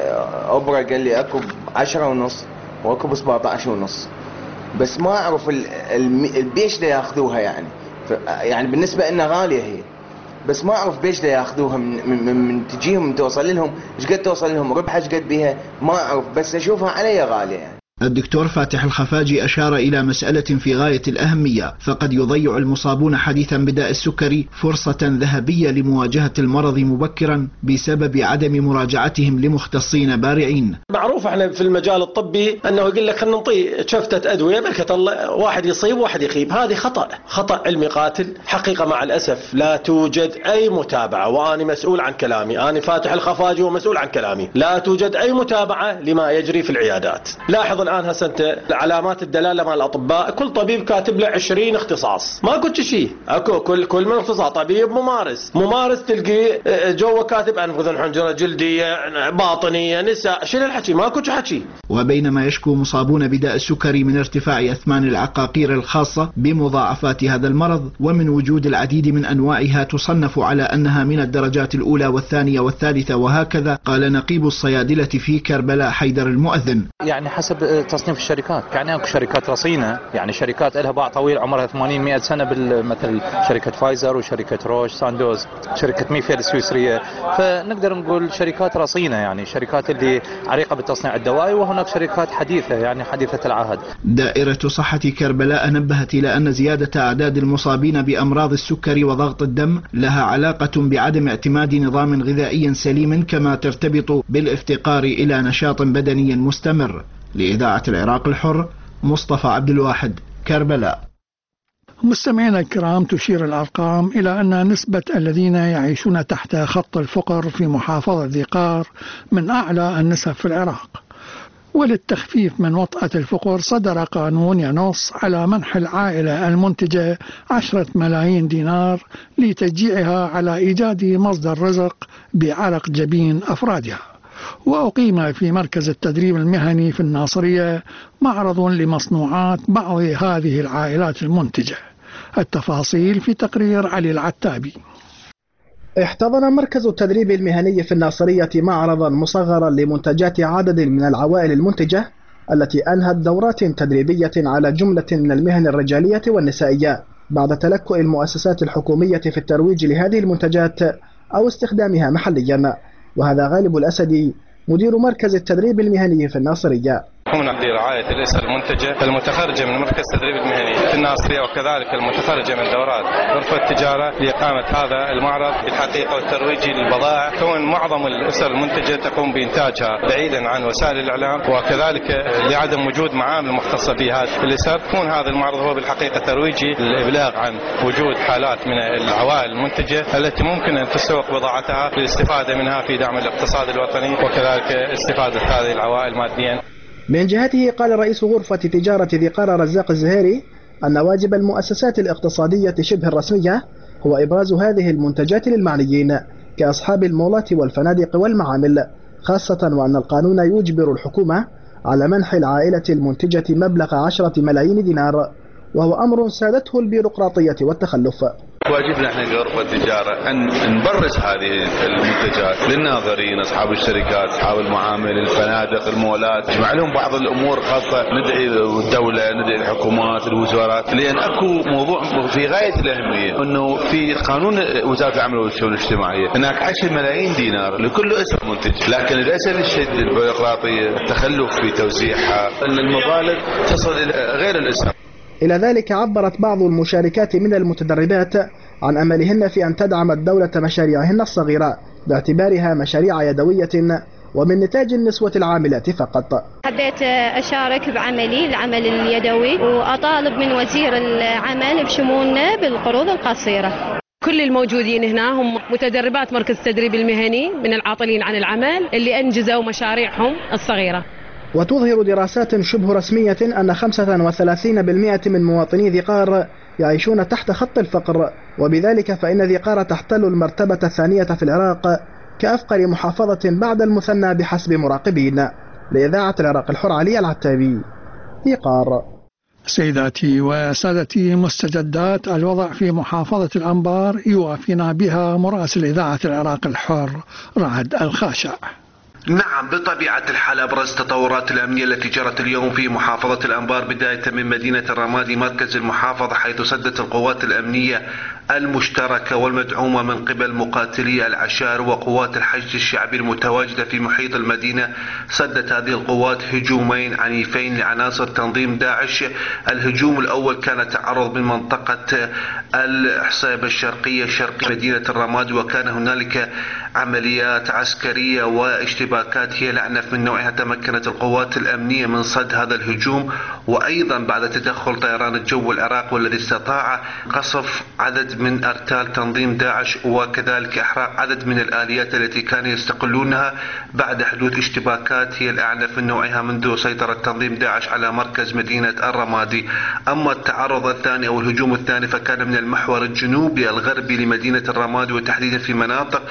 أوبرا قال لي أكو عشرة ونص واكو سبعة عشر ونص، بس ما اعرف البيش ده ياخذوها، يعني يعني بالنسبه لنا غاليه هي، بس ما اعرف بيش ده ياخذوها من, من, من تجيهم من توصل لهم، ايش قد توصل لهم ربح، ايش قد بيها ما اعرف، بس اشوفها علي غاليه يعني. الدكتور فاتح الخفاجي أشار إلى مسألة في غاية الأهمية، فقد يضيع المصابون حديثا بداء السكري فرصة ذهبية لمواجهة المرض مبكرا بسبب عدم مراجعتهم لمختصين بارعين. معروف احنا في المجال الطبي أنه يقول لك خلينا نعطي شفتة أدوية بركة الله، واحد يصيب وواحد يخيب، هذه خطأ، خطأ علمي قاتل. حقيقة مع الأسف لا توجد أي متابعة، وأنا مسؤول عن كلامي، أنا فاتح الخفاجي ومسؤول عن كلامي، لا توجد أي متابعة لما يجري في العيادات. لاحظ الآن هسه أنت علامات الدلالة مع الأطباء، كل طبيب كاتب له عشرين اختصاص، ما كنت شيء، اكو كل كل من اختصاص، طبيب ممارس، ممارس تلقي جوا كاتب أنف أذن حنجرة جلدية باطنية نساء، شنو الحكي؟ ما كنت حكي. وبينما يشكو مصابون بداء السكري من ارتفاع أثمان العقاقير الخاصة بمضاعفات هذا المرض، ومن وجود العديد من أنواعها تصنف على أنها من الدرجات الأولى والثانية والثالثة وهكذا، قال نقيب الصيادلة في كربلاء حيدر المؤذن. يعني حسب تصنيف الشركات. يعني اكو شركات رصينه، يعني شركات لها باع طويل عمرها ثمانين مئة سنه، مثل شركه فايزر وشركه روش ساندوز، شركه ميفيل السويسريه. فنقدر نقول شركات رصينه، يعني شركات اللي عريقه بالتصنيع الدوائي، وهناك شركات حديثه يعني حديثه العهد. دائرة صحة كربلاء نبهت إلى أن زيادة أعداد المصابين بأمراض السكري وضغط الدم لها علاقة بعدم اعتماد نظام غذائي سليم، كما ترتبط بالافتقار إلى نشاط بدني مستمر. لإذاعة العراق الحر، مصطفى عبد الواحد، كربلاء. مستمعينا الكرام، تشير الأرقام إلى أن نسبة الذين يعيشون تحت خط الفقر في محافظة ذي قار من أعلى النسب في العراق. وللتخفيف من وطأة الفقر صدر قانون ينص على منح العائلة المنتجة عشرة ملايين دينار لتشجيعها على إيجاد مصدر رزق بعرق جبين أفرادها. وأقيم في مركز التدريب المهني في الناصرية معرض لمصنوعات بعض هذه العائلات المنتجة. التفاصيل في تقرير علي العتابي. احتضن مركز التدريب المهني في الناصرية معرضا مصغرا لمنتجات عدد من العوائل المنتجة التي أنهت دورات تدريبية على جملة من المهن الرجالية والنسائية بعد تلكؤ المؤسسات الحكومية في الترويج لهذه المنتجات أو استخدامها محليا. وهذا غالب الأسدي مدير مركز التدريب المهني في الناصرية. قمنا برعاية الأسر المنتجة المتخرجة من مركز التدريب المهني في الناصرية، وكذلك المتخرجة من دورات غرفة التجارة لإقامة هذا المعرض بالحقيقة والترويج للبضائع. كون معظم الأسر المنتجة تقوم بإنتاجها بعيدا عن وسائل الإعلام، وكذلك لعدم وجود معامل مختصة في هذه الأسر، يكون هذا المعرض هو بالحقيقة ترويجي للإبلاغ عن وجود حالات من العوائل المنتجة التي ممكن أن تسوق بضاعتها للاستفادة منها في دعم الاقتصاد الوطني، وكذلك استفادة هذه العوائل ماديا. من جهته قال رئيس غرفة تجارة ذي قار رزاق الزهيري أن واجب المؤسسات الاقتصادية شبه الرسمية هو إبراز هذه المنتجات للمعنيين كأصحاب المولات والفنادق والمعامل، خاصة وأن القانون يجبر الحكومة على منح العائلة المنتجة مبلغ عشرة ملايين دينار، وهو أمر سادته البيروقراطية والتخلف. واجبنا احنا كغرفة تجارة أن نبرز هذه المنتجات للناظرين، أصحاب الشركات، أصحاب المعامل، الفنادق، المولات، نجمع لهم بعض الأمور خاصة، ندعي الدولة، ندعي الحكومات، الوزارات، لأن أكو موضوع في غاية الأهمية أنه في قانون وزارة العمل والشؤون الاجتماعية هناك عشرة ملايين دينار لكل أسر منتج، لكن للأسف الشديد البيروقراطية، التخلف في توزيعها، أن المبالغ تصل إلى غير الأسر. إلى ذلك عبرت بعض المشاركات من المتدربات عن أملهن في أن تدعم الدولة مشاريعهن الصغيرة باعتبارها مشاريع يدوية ومن نتاج النسوة العاملات فقط. حبيت أشارك بعملي العمل اليدوي وأطالب من وزير العمل بشمولنا بالقروض القصيرة. كل الموجودين هنا هم متدربات مركز التدريب المهني من العاطلين عن العمل اللي أنجزوا مشاريعهم الصغيرة. وتظهر دراسات شبه رسمية أن خمسة وثلاثين بالمئة من مواطني ذي قار يعيشون تحت خط الفقر، وبذلك فإن ذي قار تحتل المرتبة الثانية في العراق كأفقر محافظة بعد المثنى بحسب مراقبين. لإذاعة العراق الحر، علي العتابي، ذي قار. سيداتي وسادتي، مستجدات الوضع في محافظة الأنبار يوافينا بها مراسل إذاعة العراق الحر رعد الخاشع. نعم، بطبيعة الحال أبرز التطورات الأمنية التي جرت اليوم في محافظة الأنبار بداية من مدينة الرمادي مركز المحافظة، حيث سدت القوات الأمنية المشتركة والمدعومة من قبل مقاتلي العشائر وقوات الحشد الشعبي المتواجدة في محيط المدينة، سدت هذه القوات هجومين عنيفين لعناصر تنظيم داعش. الهجوم الأول كان تعرض من منطقة الحصيبة الشرقية شرق مدينة الرمادي، وكان هنالك عمليات عسكرية واشتباكات هي الأعنف من نوعها. تمكنت القوات الأمنية من صد هذا الهجوم، وأيضا بعد تدخل طيران الجو العراق والذي استطاع قصف عدد من أرتال تنظيم داعش، وكذلك إحراق عدد من الآليات التي كانوا يستقلونها بعد حدوث اشتباكات هي الأعنف من نوعها منذ سيطرة تنظيم داعش على مركز مدينة الرمادي. أما التعرض الثاني أو الهجوم الثاني فكان من المحور الجنوبي الغربي لمدينة الرمادي، وتحديدا في مناطق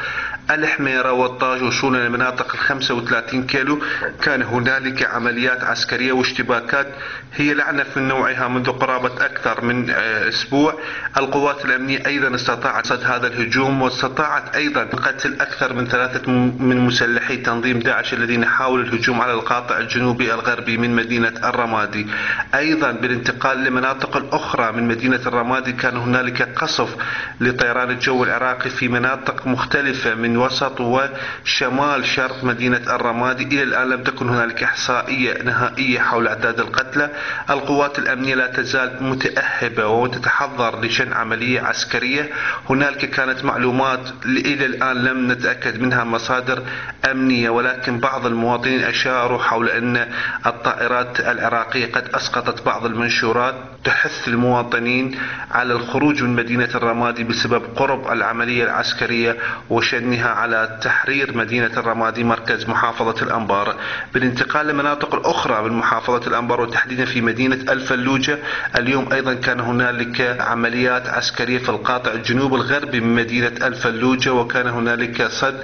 الحميرة والطاج وصولا لمناطق الخمسة وثلاثين كيلو كان هنالك عمليات عسكرية واشتباكات هي الأعنف من نوعها منذ قرابة أكثر من أسبوع. القوات الأمنية أيضا استطاعت صد هذا الهجوم، واستطاعت أيضا قتل أكثر من ثلاثة من مسلحي تنظيم داعش الذين حاولوا الهجوم على القاطع الجنوبي الغربي من مدينة الرمادي. أيضا بالانتقال لمناطق الأخرى من مدينة الرمادي كان هنالك قصف لطيران الجو العراقي في مناطق مختلفة من وسط وشمال شرق مدينة الرمادي. إلى الآن لم تكن هنالك إحصائية نهائية حول أعداد القتلى. القوات الأمنية لا تزال متأهبة وتتحضر لشن عملية عسكرية. هنالك كانت معلومات إلى الآن لم نتأكد منها مصادر أمنية، ولكن بعض المواطنين أشاروا حول أن الطائرات العراقية قد أسقطت بعض المنشورات تحث المواطنين على الخروج من مدينة الرمادي بسبب قرب العملية العسكرية وشنها على تحرير مدينة الرمادي مركز محافظة الأنبار. بالانتقال لمناطق الأخرى من محافظة الأنبار وتحديدا في مدينة الفلوجة، اليوم أيضا كان هنالك عمليات عسكرية في القاطع الجنوب الغربي من مدينة الفلوجة، وكان هنالك صد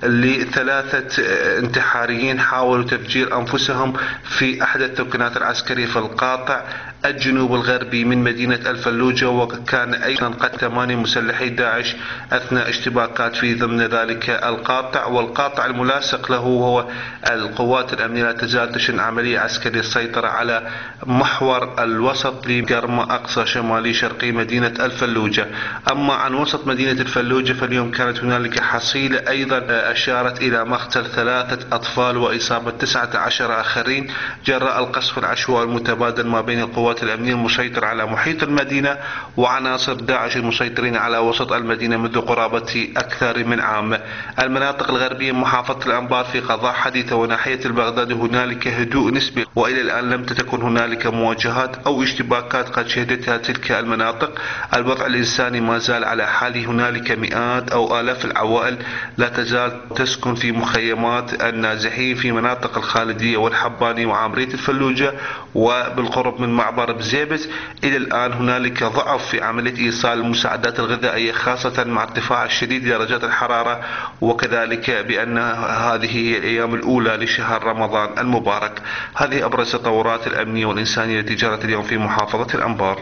لثلاثة انتحاريين حاولوا تفجير أنفسهم في أحد الثكنات العسكرية في القاطع الجنوب الغربي من مدينة الفلوجة، وكان أيضا قتل ثمانية مسلحي داعش أثناء اشتباكات في ضمن ذلك القاطع. والقاطع الملاصق له هو القوات الأمنية لا تزال تشن عملية عسكرية السيطرة على محور الوسط لقرم أقصى شمالي شرقي مدينة الفلوجة. أما عن وسط مدينة الفلوجة فاليوم كانت هنالك حصيلة أيضا أشارت إلى مقتل ثلاثة أطفال وإصابة تسعة عشر آخرين جراء القصف العشوائي المتبادل ما بين القوات الأمنية المسيطرة على محيط المدينة وعناصر داعش المسيطرين على وسط المدينة منذ قرابة أكثر من عام. المناطق الغربية من محافظة الأنبار في قضاء حديثة وناحية البغداد هنالك هدوء نسبي، وإلى الآن لم تكن هنالك مواجهات أو اشتباكات قد شهدتها تلك المناطق. الوضع الإنساني ما زال على حاله، هنالك مئات أو آلاف العوائل لا تزال تسكن في مخيمات النازحين في مناطق الخالدية والحباني وعامرية الفلوجة وبالقرب من معبر بزيبز. إلى الآن هنالك ضعف في عملية إيصال المساعدات الغذائية خاصة مع ارتفاع الشديد درجات الحرارة، وكذلك بأن هذه هي الأيام الأولى لشهر رمضان المبارك. هذه أبرز التطورات الأمنية والإنسانية التي جرت اليوم في محافظة الأنبار.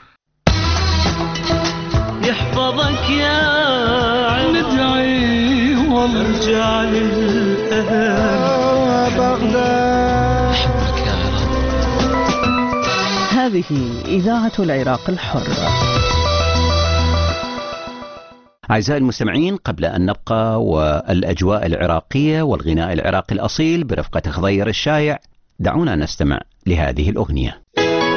يحفظك يا ندعي وارجع للأهل بغداد. هذه إذاعة العراق الحر. أعزائي المستمعين، قبل أن نبقى والأجواء العراقية والغناء العراقي الأصيل برفقة خضير الشايع، دعونا نستمع لهذه الأغنية.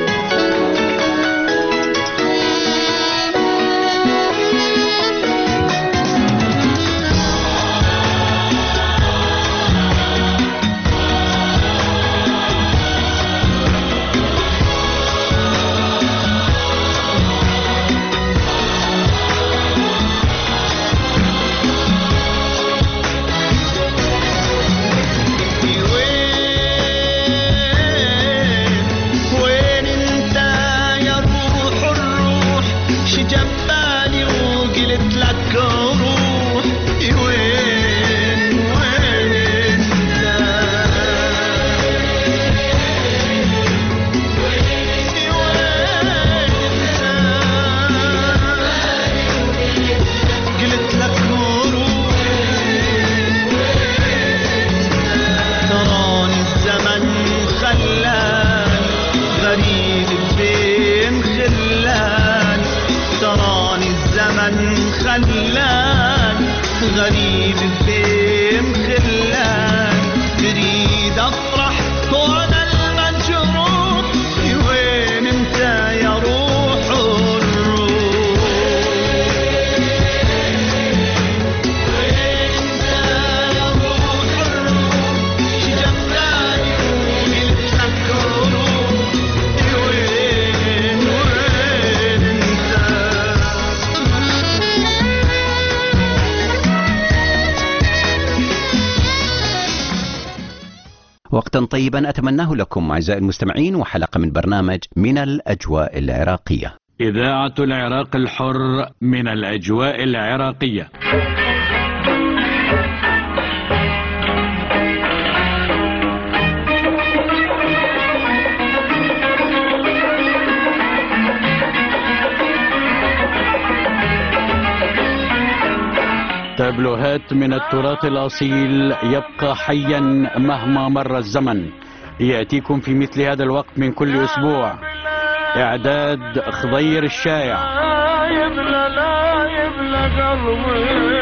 غريب بين خلان تريد افرح وانا المجروح وين انت يا روح الروح وين انت يا روح الروح شجبتني وقلت لك روح وين وين انت. وقتا طيبا أتمناه لكم أعزائي المستمعين، وحلقة من برنامج من الأجواء العراقية. إذاعة العراق الحر من الأجواء العراقية. تابلوهات من التراث الأصيل يبقى حيا مهما مر الزمن، يأتيكم في مثل هذا الوقت من كل أسبوع. إعداد خضير الشايع. يبلى لا يبلى قلبي.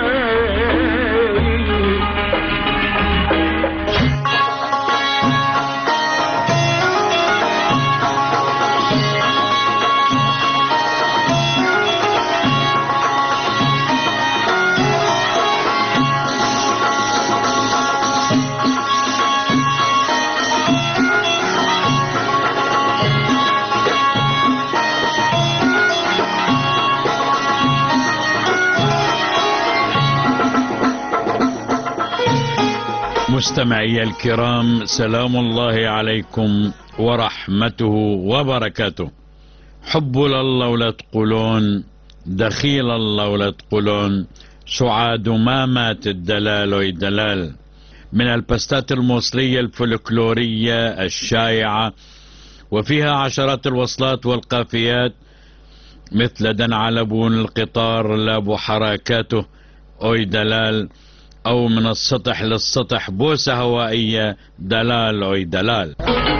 مستمعي الكرام، سلام الله عليكم ورحمته وبركاته. حب الله ولا تقولون، دخيل الله ولا تقولون، سعاد ما مات الدلال ويدلال. من البستات الموصلية الفلكلورية الشائعة وفيها عشرات الوصلات والقافيات مثل دنع لبون القطار لابو حركاته أوي دلال، أو من السطح للسطح بوسة هوائية دلال أوي دلال.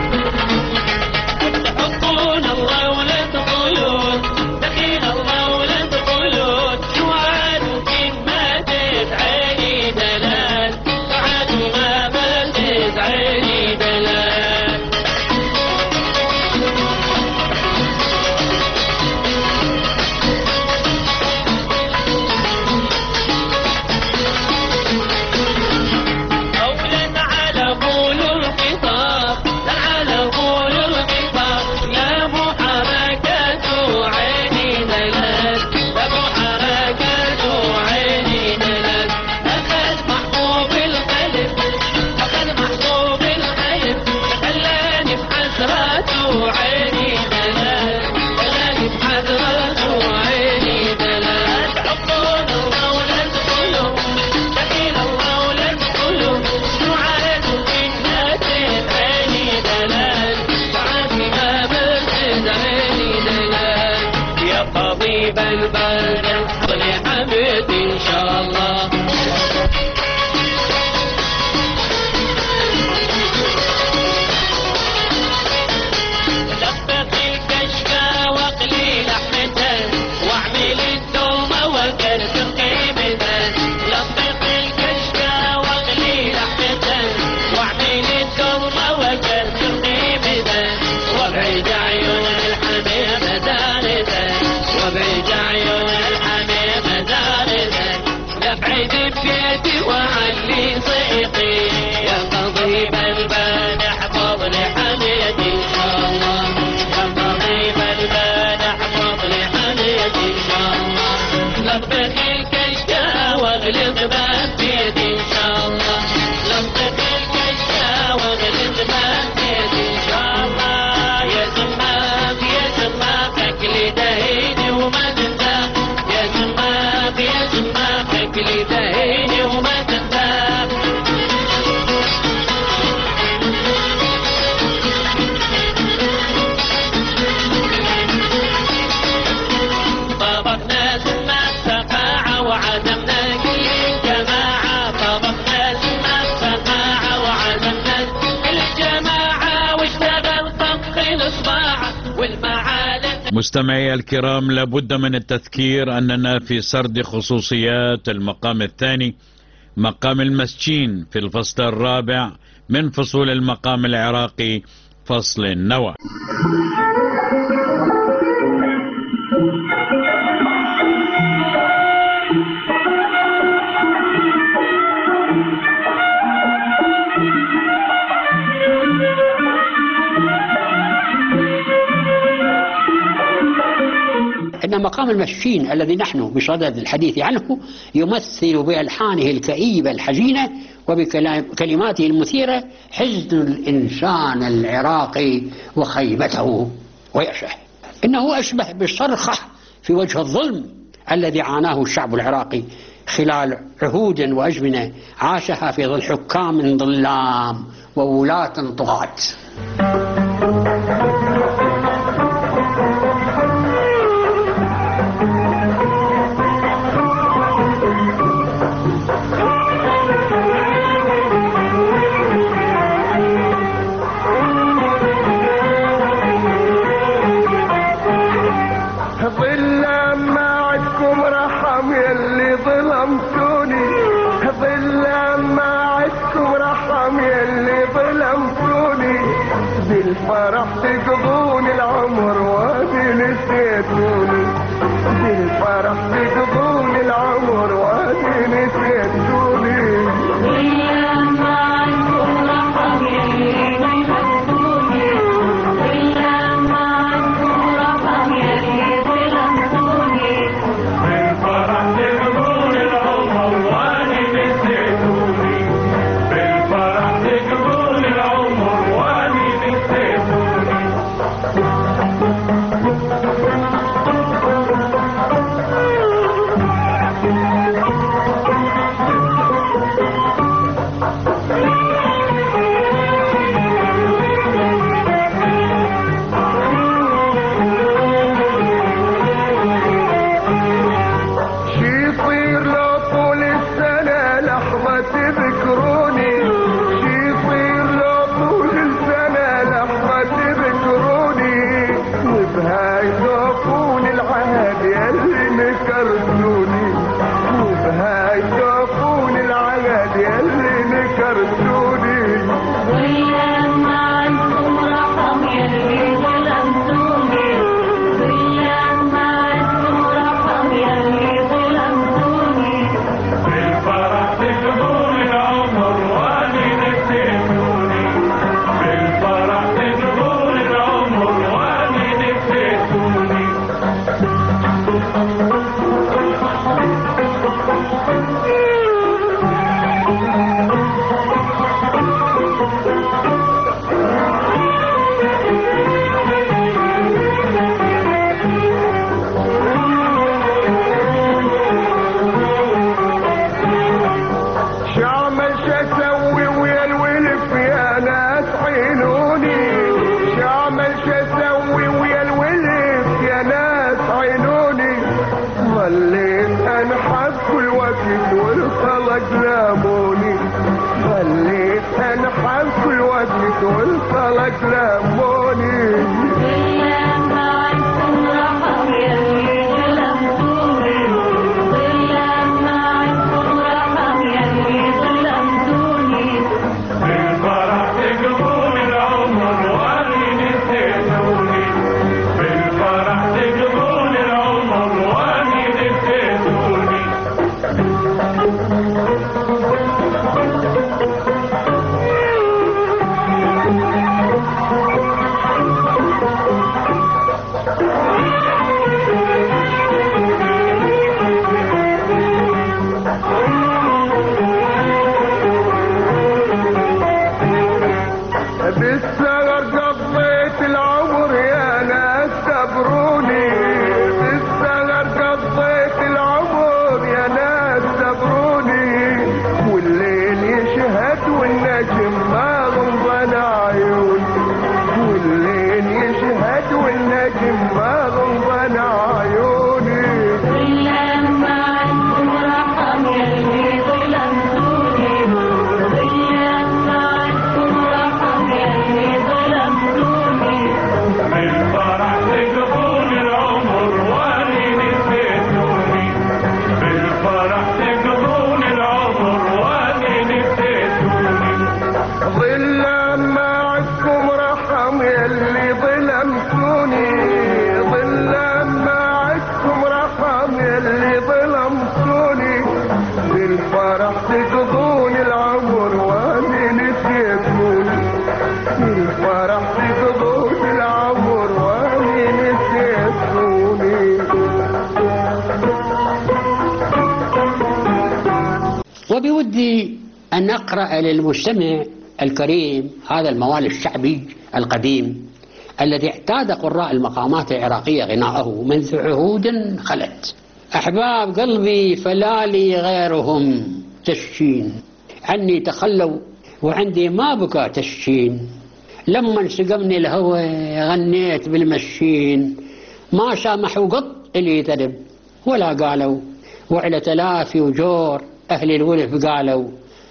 تحبون الله ولا تقولون، دخيل الله ولا تقولون، سعاد كن ماتت عيني دلال، سعاد ما ماتت عيني دلال. أولا على قول الخطاب، على قول الخطاب، يا أبو حركات عيني دلال، أبو حركات عيني دلال. أخذ محبوب القلب، أخذ محبوب القلب، خلاني بحسرته عيني دلال، خلاني بحسرته عيني دلال. تحبون الله ولا تقولوا، دخيل الله ولا تقولوا، سعاد كن ماتت عيني دلال، سعاد ما ماتت عيني دلال. يا طبيب البلد اصل حمد ان شاء الله. لفق الكشفة واقلي لحمته، واعمل الدومة وكرت قيمته. لفق الكشفة واقلي لحمته، واعمل الدومة وكرت قيمته. وابعد عيون الحميم دارته، وابعد عيون الحميم دارته. لابعد بيتي وعلي صيقي، يا طبيب البان احفظ لي حميتي ان شاء الله. يا طبيب البان احفظ لي حميتي ان شاء الله. لطبخ الكشكة واغلط باب بيدي ان شاء الله. لطبخ الكشكة واغلط باب بيدي ان شاء الله. يا زمام يا زمام اكلي دهيني وما تندم، يا زمام يا زمام اكلي دهيني وما تندم. طبقنا زمام سقاعة وعزمنا كل الجماعة، طبقنا زمام سقاعة وعزمنا كل الجماعة، واشتغل طبخ الصباع والمعالم. مستمعي الكرام، لابد من التذكير أننا في سرد خصوصيات المقام الثاني، مقام المسجين، في الفصل الرابع من فصول المقام العراقي، فصل النوى. أن مقام المسجين الذي نحن بصدد الحديث عنه يمثل بألحانه الكئيبة الحزينة وبكلماته المثيرة حزن الإنسان العراقي وخيبته ويأسه. إنه أشبه بالصرخة في وجه الظلم الذي عاناه الشعب العراقي خلال عهود وأزمنة عاشها في ظل حكام ظلام وولاة طغاة. ظل ما عدكم رحم يلي ظلمتوني، ظل ما عدكم رحم يلي ظلمتوني، بالفرح تقضون العمر وادي نسيتوني، بالفرح تقضون العمر وادي نسيتوني. وبودي أن أقرأ للمستمع الكريم هذا الموال الشعبي القديم الذي اعتاد قراء المقامات العراقية غناءه منذ عهود خلت. أحباب قلبي فلا لي غيرهم تشين، عني تخلوا وعندي ما بكى تشين، لما انسقمني الهوى غنيت بالمشين، ما سامحوا قط اللي ذنب ولا قالوا، وعلى تلافي وجور أهل الولف قالوا،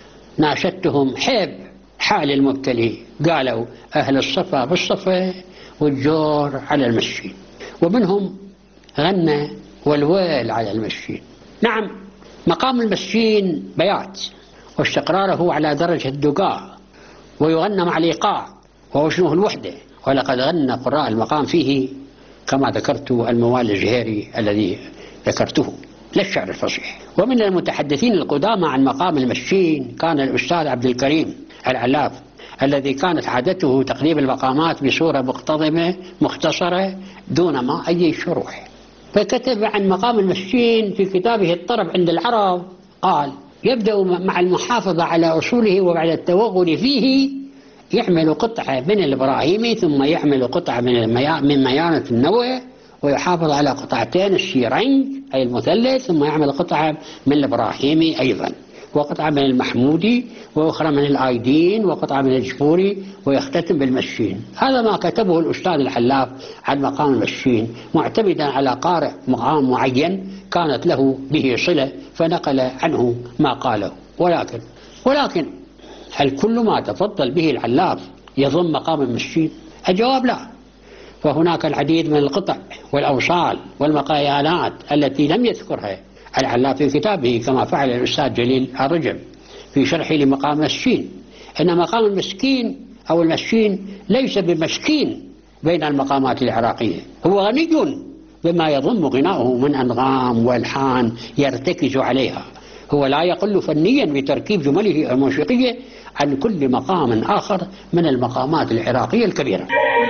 ناشدتهم حيب حال المبتلي، قالوا أهل الصفا بالصفا والجور على المشين. ومنهم غنى والويل على المسكين. نعم، مقام المسكين بيات واستقراره على درجة الدقاء، ويغنى مع الإيقاع ووزنه الوحدة، ولقد غنى قراء المقام فيه كما ذكرت الموالي الجهيري الذي ذكرته، لا الشعر الفصيح. ومن المتحدثين القدامى عن مقام المسكين كان الأستاذ عبد الكريم العلاف، الذي كانت عادته تقديم المقامات بصورة مقتضبة مختصرة دون ما أي شروح. فكتب عن مقام المسكين في كتابه الطرب عند العرب، قال: يبدأ مع المحافظة على أصوله وبعد التوغل فيه يعمل قطعة من الإبراهيمي، ثم يعمل قطعة من الميا... من ميانة النوى، ويحافظ على قطعتين الشيرنج أي المثلث، ثم يعمل قطعة من الإبراهيمي أيضا، وقطعة من المحمودي، وأخرى من الآيدين، وقطعة من الجفوري، ويختتم بالمسكين. هذا ما كتبه الأستاذ الحلاف عن مقام المسكين، معتمدا على قارئ مقام معين كانت له به صلة، فنقل عنه ما قاله. ولكن ولكن هل كل ما تفضل به العلاف يضم مقام المسكين؟ الجواب لا، فهناك العديد من القطع والأوصال والمقايالات التي لم يذكرها العلاف في كتابه، كما فعل الأستاذ جليل الرجب في شرحه لمقام المسكين. إن مقام المسكين أو المسكين ليس بمسكين بين المقامات العراقية، هو غني بما يضم غناؤه من أنغام والحان يرتكز عليها، هو لا يقل فنيا بتركيب جمله الموسيقية عن كل مقام آخر من المقامات العراقية الكبيرة.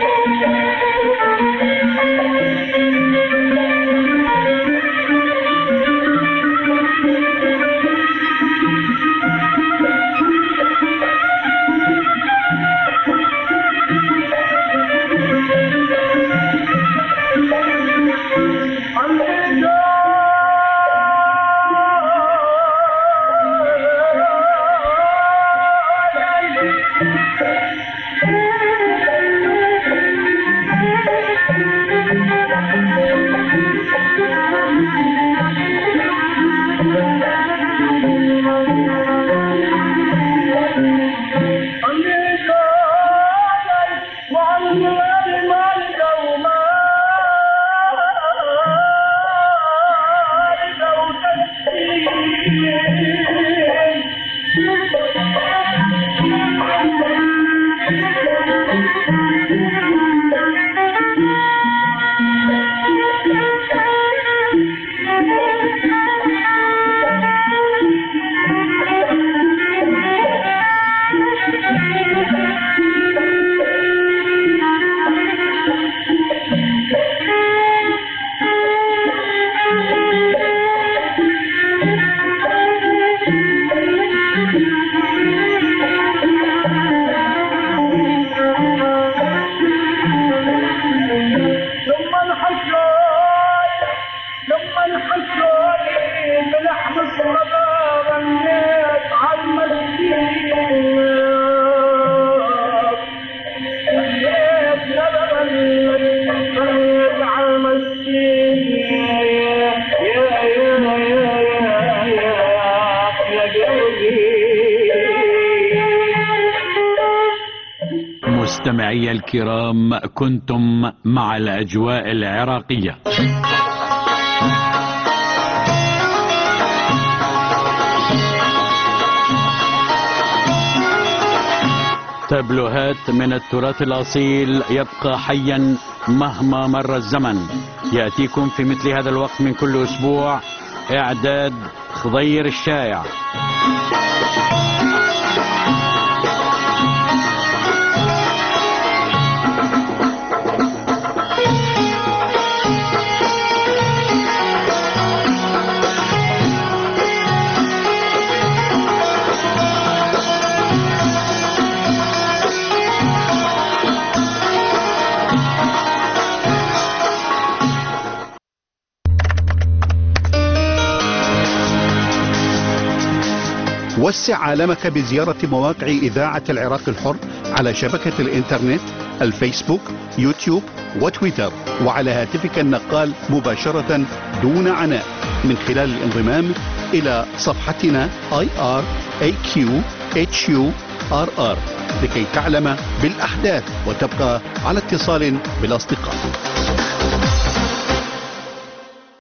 مستمعي الكرام، كنتم مع الأجواء العراقية. تابلوهات من التراث الأصيل يبقى حيا مهما مر الزمن، يأتيكم في مثل هذا الوقت من كل أسبوع. إعداد خضير الشايع. وسع عالمك بزيارة مواقع إذاعة العراق الحر على شبكة الإنترنت، الفيسبوك، يوتيوب وتويتر، وعلى هاتفك النقال مباشرة دون عناء من خلال الانضمام إلى صفحتنا آي آر إيه كيو إتش يو آر آر لكي تعلم بالأحداث وتبقى على اتصال بالأصدقاء.